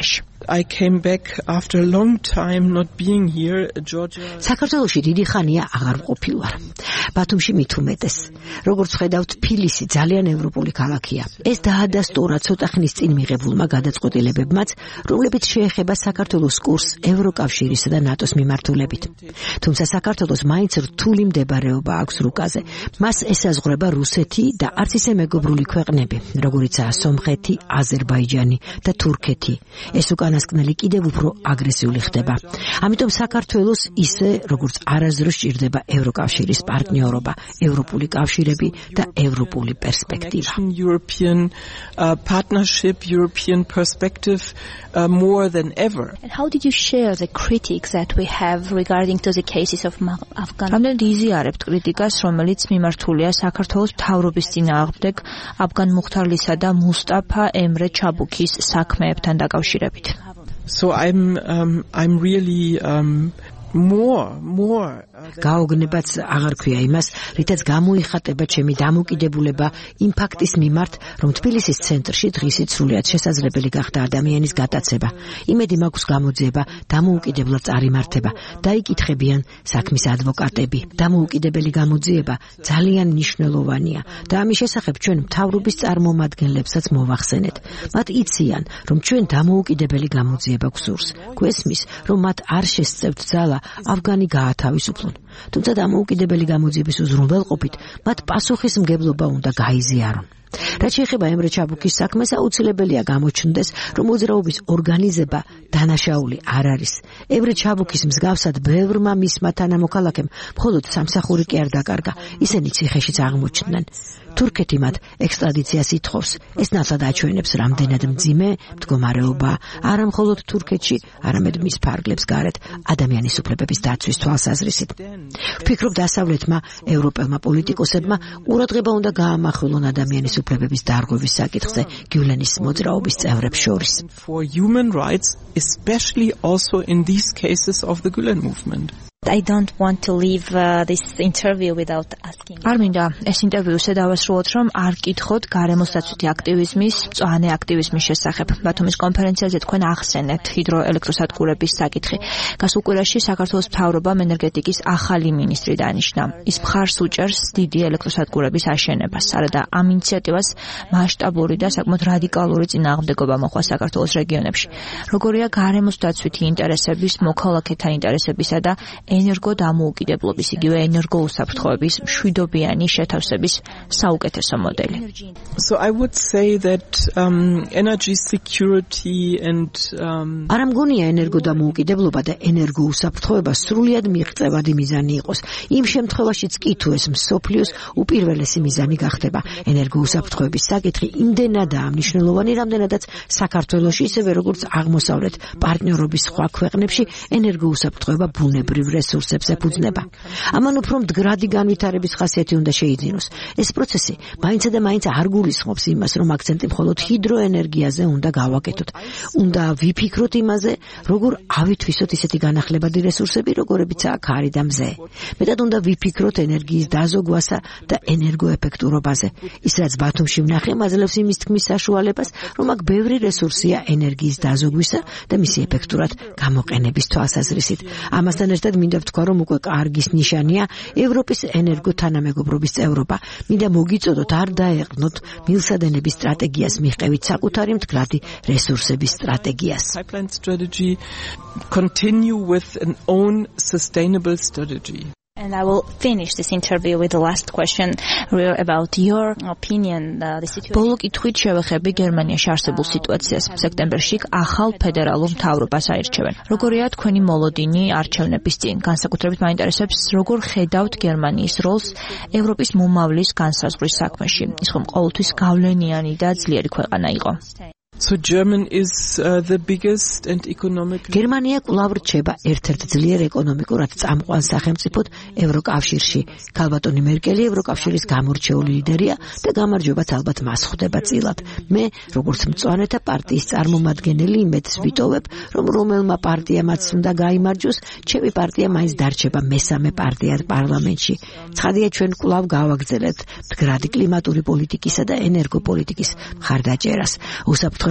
I came back after a long time not being here, Georgia. საქართველოში დიდი ხანია აღარ ვყოფილ ვარ. ბათუმში მით უმეტეს. როგორც ხედავთ, თბილისი ძალიან ევროპული ქალაქია. ეს დაადასტურა ცოტა ხნის წინ მიღებულმა გადაწყვეტილებებმაც, რომლებიც შეეხება საქართველოს კურსს ევროკავშირისა და ნატოს მიმართულებით. თუმცა საქართველოს მაინც რთული მდებარეობა აქვს რუკაზე. მას ესაზღვრება რუსეთი და არც ისე მეგობრული ქვეყნები, როგორიცაა სომხეთი, აზერბაიჯანი და თურქეთი. ეს უკანასკნელი კიდევ უფრო აგრესიული ხდება. ამიტომ საქართველოს ისე როგორც არასდროს ჭირდება ევროკავშირის პარტნიორობა, ევროპული კავშირები და ევროპული პერსპექტივა. European uh, partnership, European perspective uh, more than ever. And how did you share the critics that we have regarding to the cases of Afghan? რამდენად იზიარებთ კრიტიკას, რომელიც მიმართულია საქართველოს მთავრობის წინააღმდეგ აფგან მუხთარლისა და მუსტაფა ემრე ჩაბუქის საქმეებთან დაკავშირებით. So I'm um, I'm really um, more more გაოგნებაც აღარ ქვია იმას, რითაც გამოიხატება ჩემი დამოკიდებულება იმ ფაქტის მიმართ, რომ თბილისის ცენტრში დღისით სრულიად შესაძლებელი გახდა ადამიანის გატაცება. იმედი მაქვს გამოძიება დამოუკიდებლად წარიმართება. დაიკითხებიან საქმის ადვოკატები. დამოუკიდებელი გამოძიება ძალიან მნიშვნელოვანია და ამის შესახებ ჩვენ მთავრობის წარმომადგენლებსაც მოვახსენეთ. მათ იციან, რომ ჩვენ დამოუკიდებელი გამოძიება გვსურს. გვესმის, რომ მათ არ შესწევთ ძალა აფგანი გაათავისუფლონ. თუმცა დამოუკიდებელი გამოძიების უზრუნველყოფით მათ პასუხისმგებლობა უნდა გაიზიარონ. რაც შეეხება ემრე ჩაბუქის საქმეს, აუცილებელია გამოჩნდეს, რომ მოძრაობის ორგანიზება დანაშაული არ არის. ემრე ჩაბუქის მსგავსად ბევრმა მისმა თანამოქალაქემ მხოლოდ სამსახური კი არ დაკარგა, ისინი ციხეშიც აღმოჩნდნენ. თურქეთი მათ ექსტრადიციას ითხოვს. ეს ნათლად აჩვენებს, რამდენად მძიმე მდგომარეობა არა მხოლოდ თურქეთში, არამედ მის ფარგლებს გარეთ ადამიანის უფლებების დაცვის თვალსაზრისით. ვფიქრობ, დასავლეთმა ევროპელმა პოლიტიკოსებმა ყურადღება უნდა გაამახვილონ ადამიანის უფლებების დარღვევის საკითხზე გიულენის მოძრაობის წევრებს შორის. For human rights, especially also in these cases of the Gülen movement. I don't want to leave uh, this interview without asking. არ მინდა ეს ინტერვიუ შედავასრულოთ, რომ არ კითხოთ გარემოს დაცვითი აქტივიზმის, მწვანე აქტივიზმის შესახებ. ბათუმის კონფერენციაზე თქვენ ახსენეთ ჰიდროელექტროსადგურების საკითხი. გასულ კვირაში საქართველოს მთავრობამ ენერგეტიკის ახალი მინისტრი დანიშნა. ის მხარს უჭერს დიდი ელექტროსადგურების აშენებას. არადა ამ ინიციატივას მასშტაბური და საკმაოდ რადიკალური წინააღმდეგობა მოხდა საქართველოს რეგიონებში. როგორია გარემოს დაცვითი ინტერესების, მოქალაქეთა ინტერესებისა და ენერგო დამოუკიდებლობის, იგივე ენერგო უსაფრთხოების მშვიდობიანი შეთავსების საუკეთესო მოდელი. So I would say that um, energy security and um, არ მგონია ენერგო დამოუკიდებლობა და ენერგო უსაფრთხოება სრულიად მიღწევადი მიზანი იყოს. იმ შემთხვევაშიც კი თუ ეს მსოფლიოს უპირველესი მიზანი გახდება. ენერგო უსაფრთხოების საკითხი იმდენადაა მნიშვნელოვანი, რამდენადაც საქართველოში, ისევე როგორც აღმოსავლეთ პარტნიორობის სხვა ქვეყნებში ენერგო უსაფრთხოება ბუნებრივ რესურსებს ეფუძნება. ამან უფრო მდგრადი განვითარების ხასიათი უნდა შეიძინოს. ეს პროცესი მაინც და მაინც არ გულისხმობს იმას, რომ აქცენტი მხოლოდ ჰიდროენერგიაზე უნდა გავაკეთოთ. უნდა ვიფიქროთ იმაზე, როგორ ავითვისოთ ისეთი განახლებადი რესურსები, როგორებიცაა ქარი და მზე. მეტად უნდა ვიფიქროთ ენერგიის დაზოგვასა და ენერგოეფექტურობაზე. ის რაც ბათუმში ვნახე, მაძლევს იმის თქმის საშუალებას, რომ აქ ბევრი რესურსია ენერგიის დაზოგვისა და მისი ეფექტურად გამოყენების თვალსაზრისით. ამასთან ერთად მინდა ვთქვა, რომ უკვე კარგის ნიშანია ევროპის ენერგო თანამეგობრობის წევრობა. მინდა მოგიწოდოთ, არ დაეყრდნოთ მილსადენების სტრატეგიას მიღებით საკუთარი მდგრადი რესურსების სტრატეგიას. Pipeline strategy, continue with an own sustainable strategy. And I will finish this interview with the last question about your opinion. Uh, the situation. ბოლო კითხვით შევეხები გერმანიაში არსებულ სიტუაციას. სექტემბერში ახალ ფედერალურ მთავრობას აირჩევენ. როგორია თქვენი მოლოდინი არჩევნების წინ? განსაკუთრებით მაინტერესებს, როგორ ხედავთ გერმანიის როლს ევროპის მომავლის განსაზღვრის საქმეში. ის ხომ ყოველთვის გავლენიანი და ძლიერი ქვეყანა იყო. So German is uh, the biggest and economically გერმანია კვლავ რჩება ერთ-ერთ ძლიერ ეკონომიკურად წამყვან სახელმწიფოდ ევროკავშირში. ქალბატონი მერკელი ევროკავშირის გამორჩეული ლიდერია და გამარჯვებაც ალბათ მას ხვდება წილად. მე, როგორც მწვანეთა პარტიის წარმომადგენელი, იმედს ვიტოვებ, რომ რომელმა პარტიამაც უნდა გაიმარჯვოს, ჩემი პარტია მაინც დარჩება მესამე პარტიად პარლამენტში. ცხადია, ჩვენ კვლავ გავაგრძელებთ მდგრადი კლიმატური პოლიტიკისა და ენერგოპოლიტიკის მხარდაჭერას. უსაფრთხო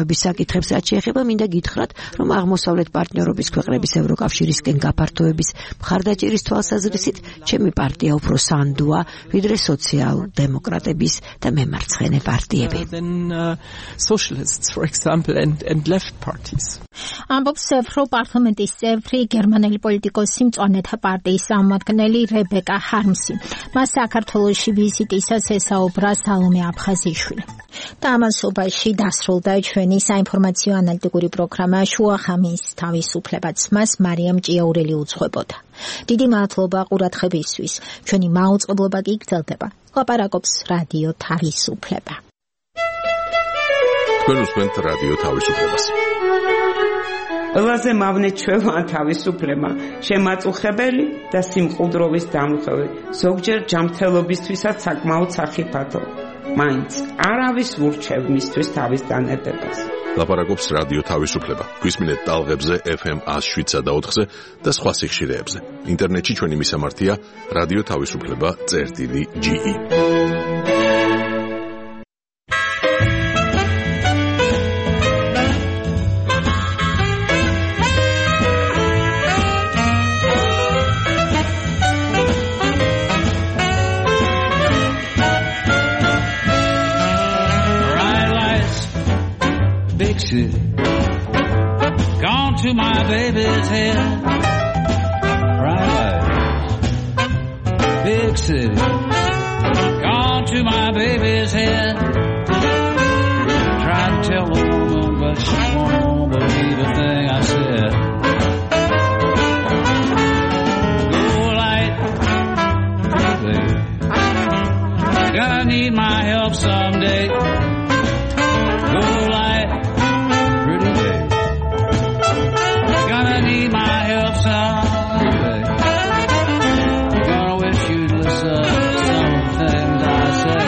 მიღწევების საკითხებს რაც შეეხება, მინდა გითხრათ, რომ აღმოსავლეთ პარტნიორობის ქვეყნების ევროკავშირისკენ გაფართოების მხარდაჭერის თვალსაზრისით, ჩემი პარტია უფრო სანდოა, ვიდრე სოციალ-დემოკრატების და მემარცხენე პარტიები. Socialists, for example, and, and left parties. ამბობს ევროპარლამენტის წევრი გერმანელი პოლიტიკოსი მწვანეთა პარტიის წარმომადგენელი რებეკა ჰარმსი. მას საქართველოში ვიზიტისას ესაუბრა სალომე აფხაზიშვილი. და ამასობაში დასრულდა ჩვენი საინფორმაციო ანალიტიკური პროგრამა შუახამის თავისუფლებაც მას მარიამ ჭიაურელი უძღვებოდა. დიდი მადლობა ყურადღებისთვის. ჩვენი მაუწყებლობა კი გრძელდება. ლაპარაკობს რადიო თავისუფლება. თქვენ უსმენთ რადიო თავისუფლებას. ყველაზე მავნე ჩვევა თავისუფლება, შემაწუხებელი და სიმყუდროვის დამხევი, ზოგჯერ ჯანმრთელობისთვისაც საკმაოდ სახიფათო. მაინც არავის ურჩევ მისთვის თავის დანებებას. ლაპარაკობს რადიო თავისუფლება. გვისმინეთ ტალღებზე ეფ ემ one oh seven და ოთხზე და სხვა სიხშირეებზე. ინტერნეტში ჩვენი მისამართია რადიო თავისუფლება წერტილი ჯი ი. Gone to my baby's head. Right, big city. Gone to my baby's head. Tried to tell the woman, but she won't believe a thing I said. Go light, baby. Gonna need my help someday. Go light. Need my help someday. Gonna wish you'd listen to some things I say.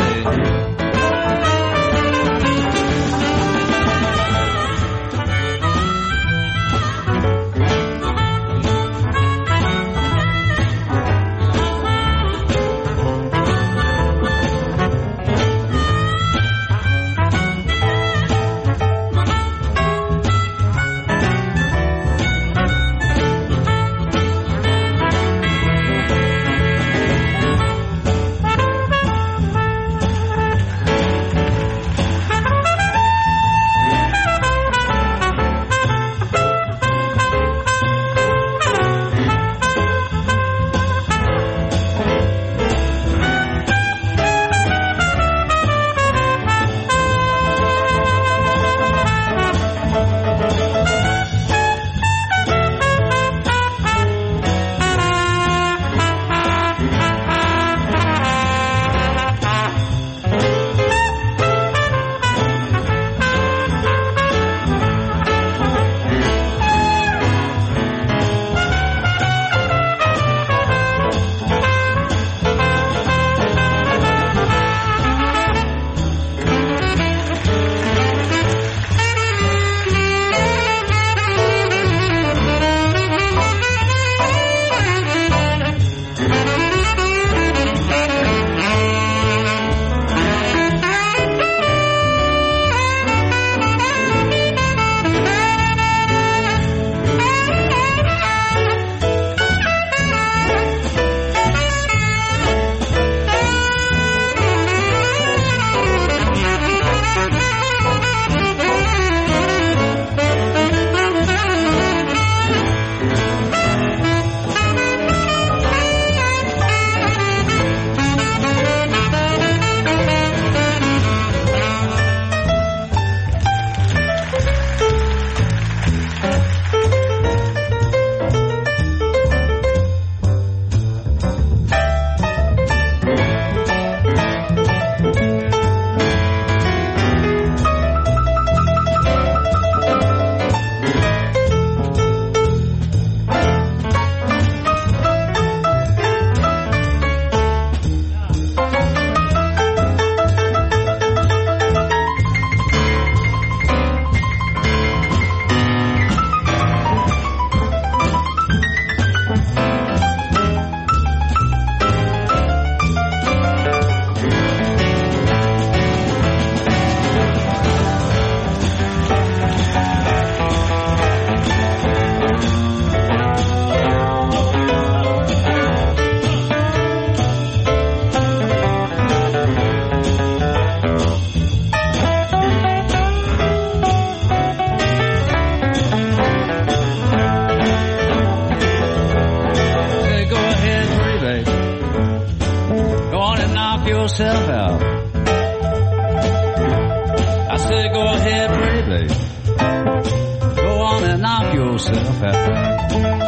yourself out.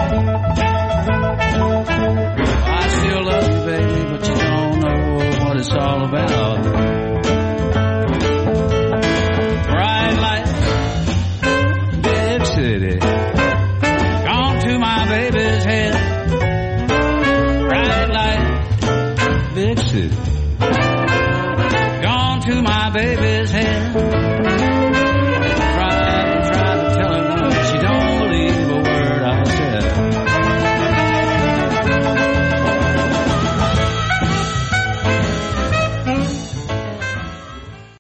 I still love you, baby, but you don't know what it's all about. Bright lights, big city, gone to my baby's head. Bright lights, big city, gone to my baby's head.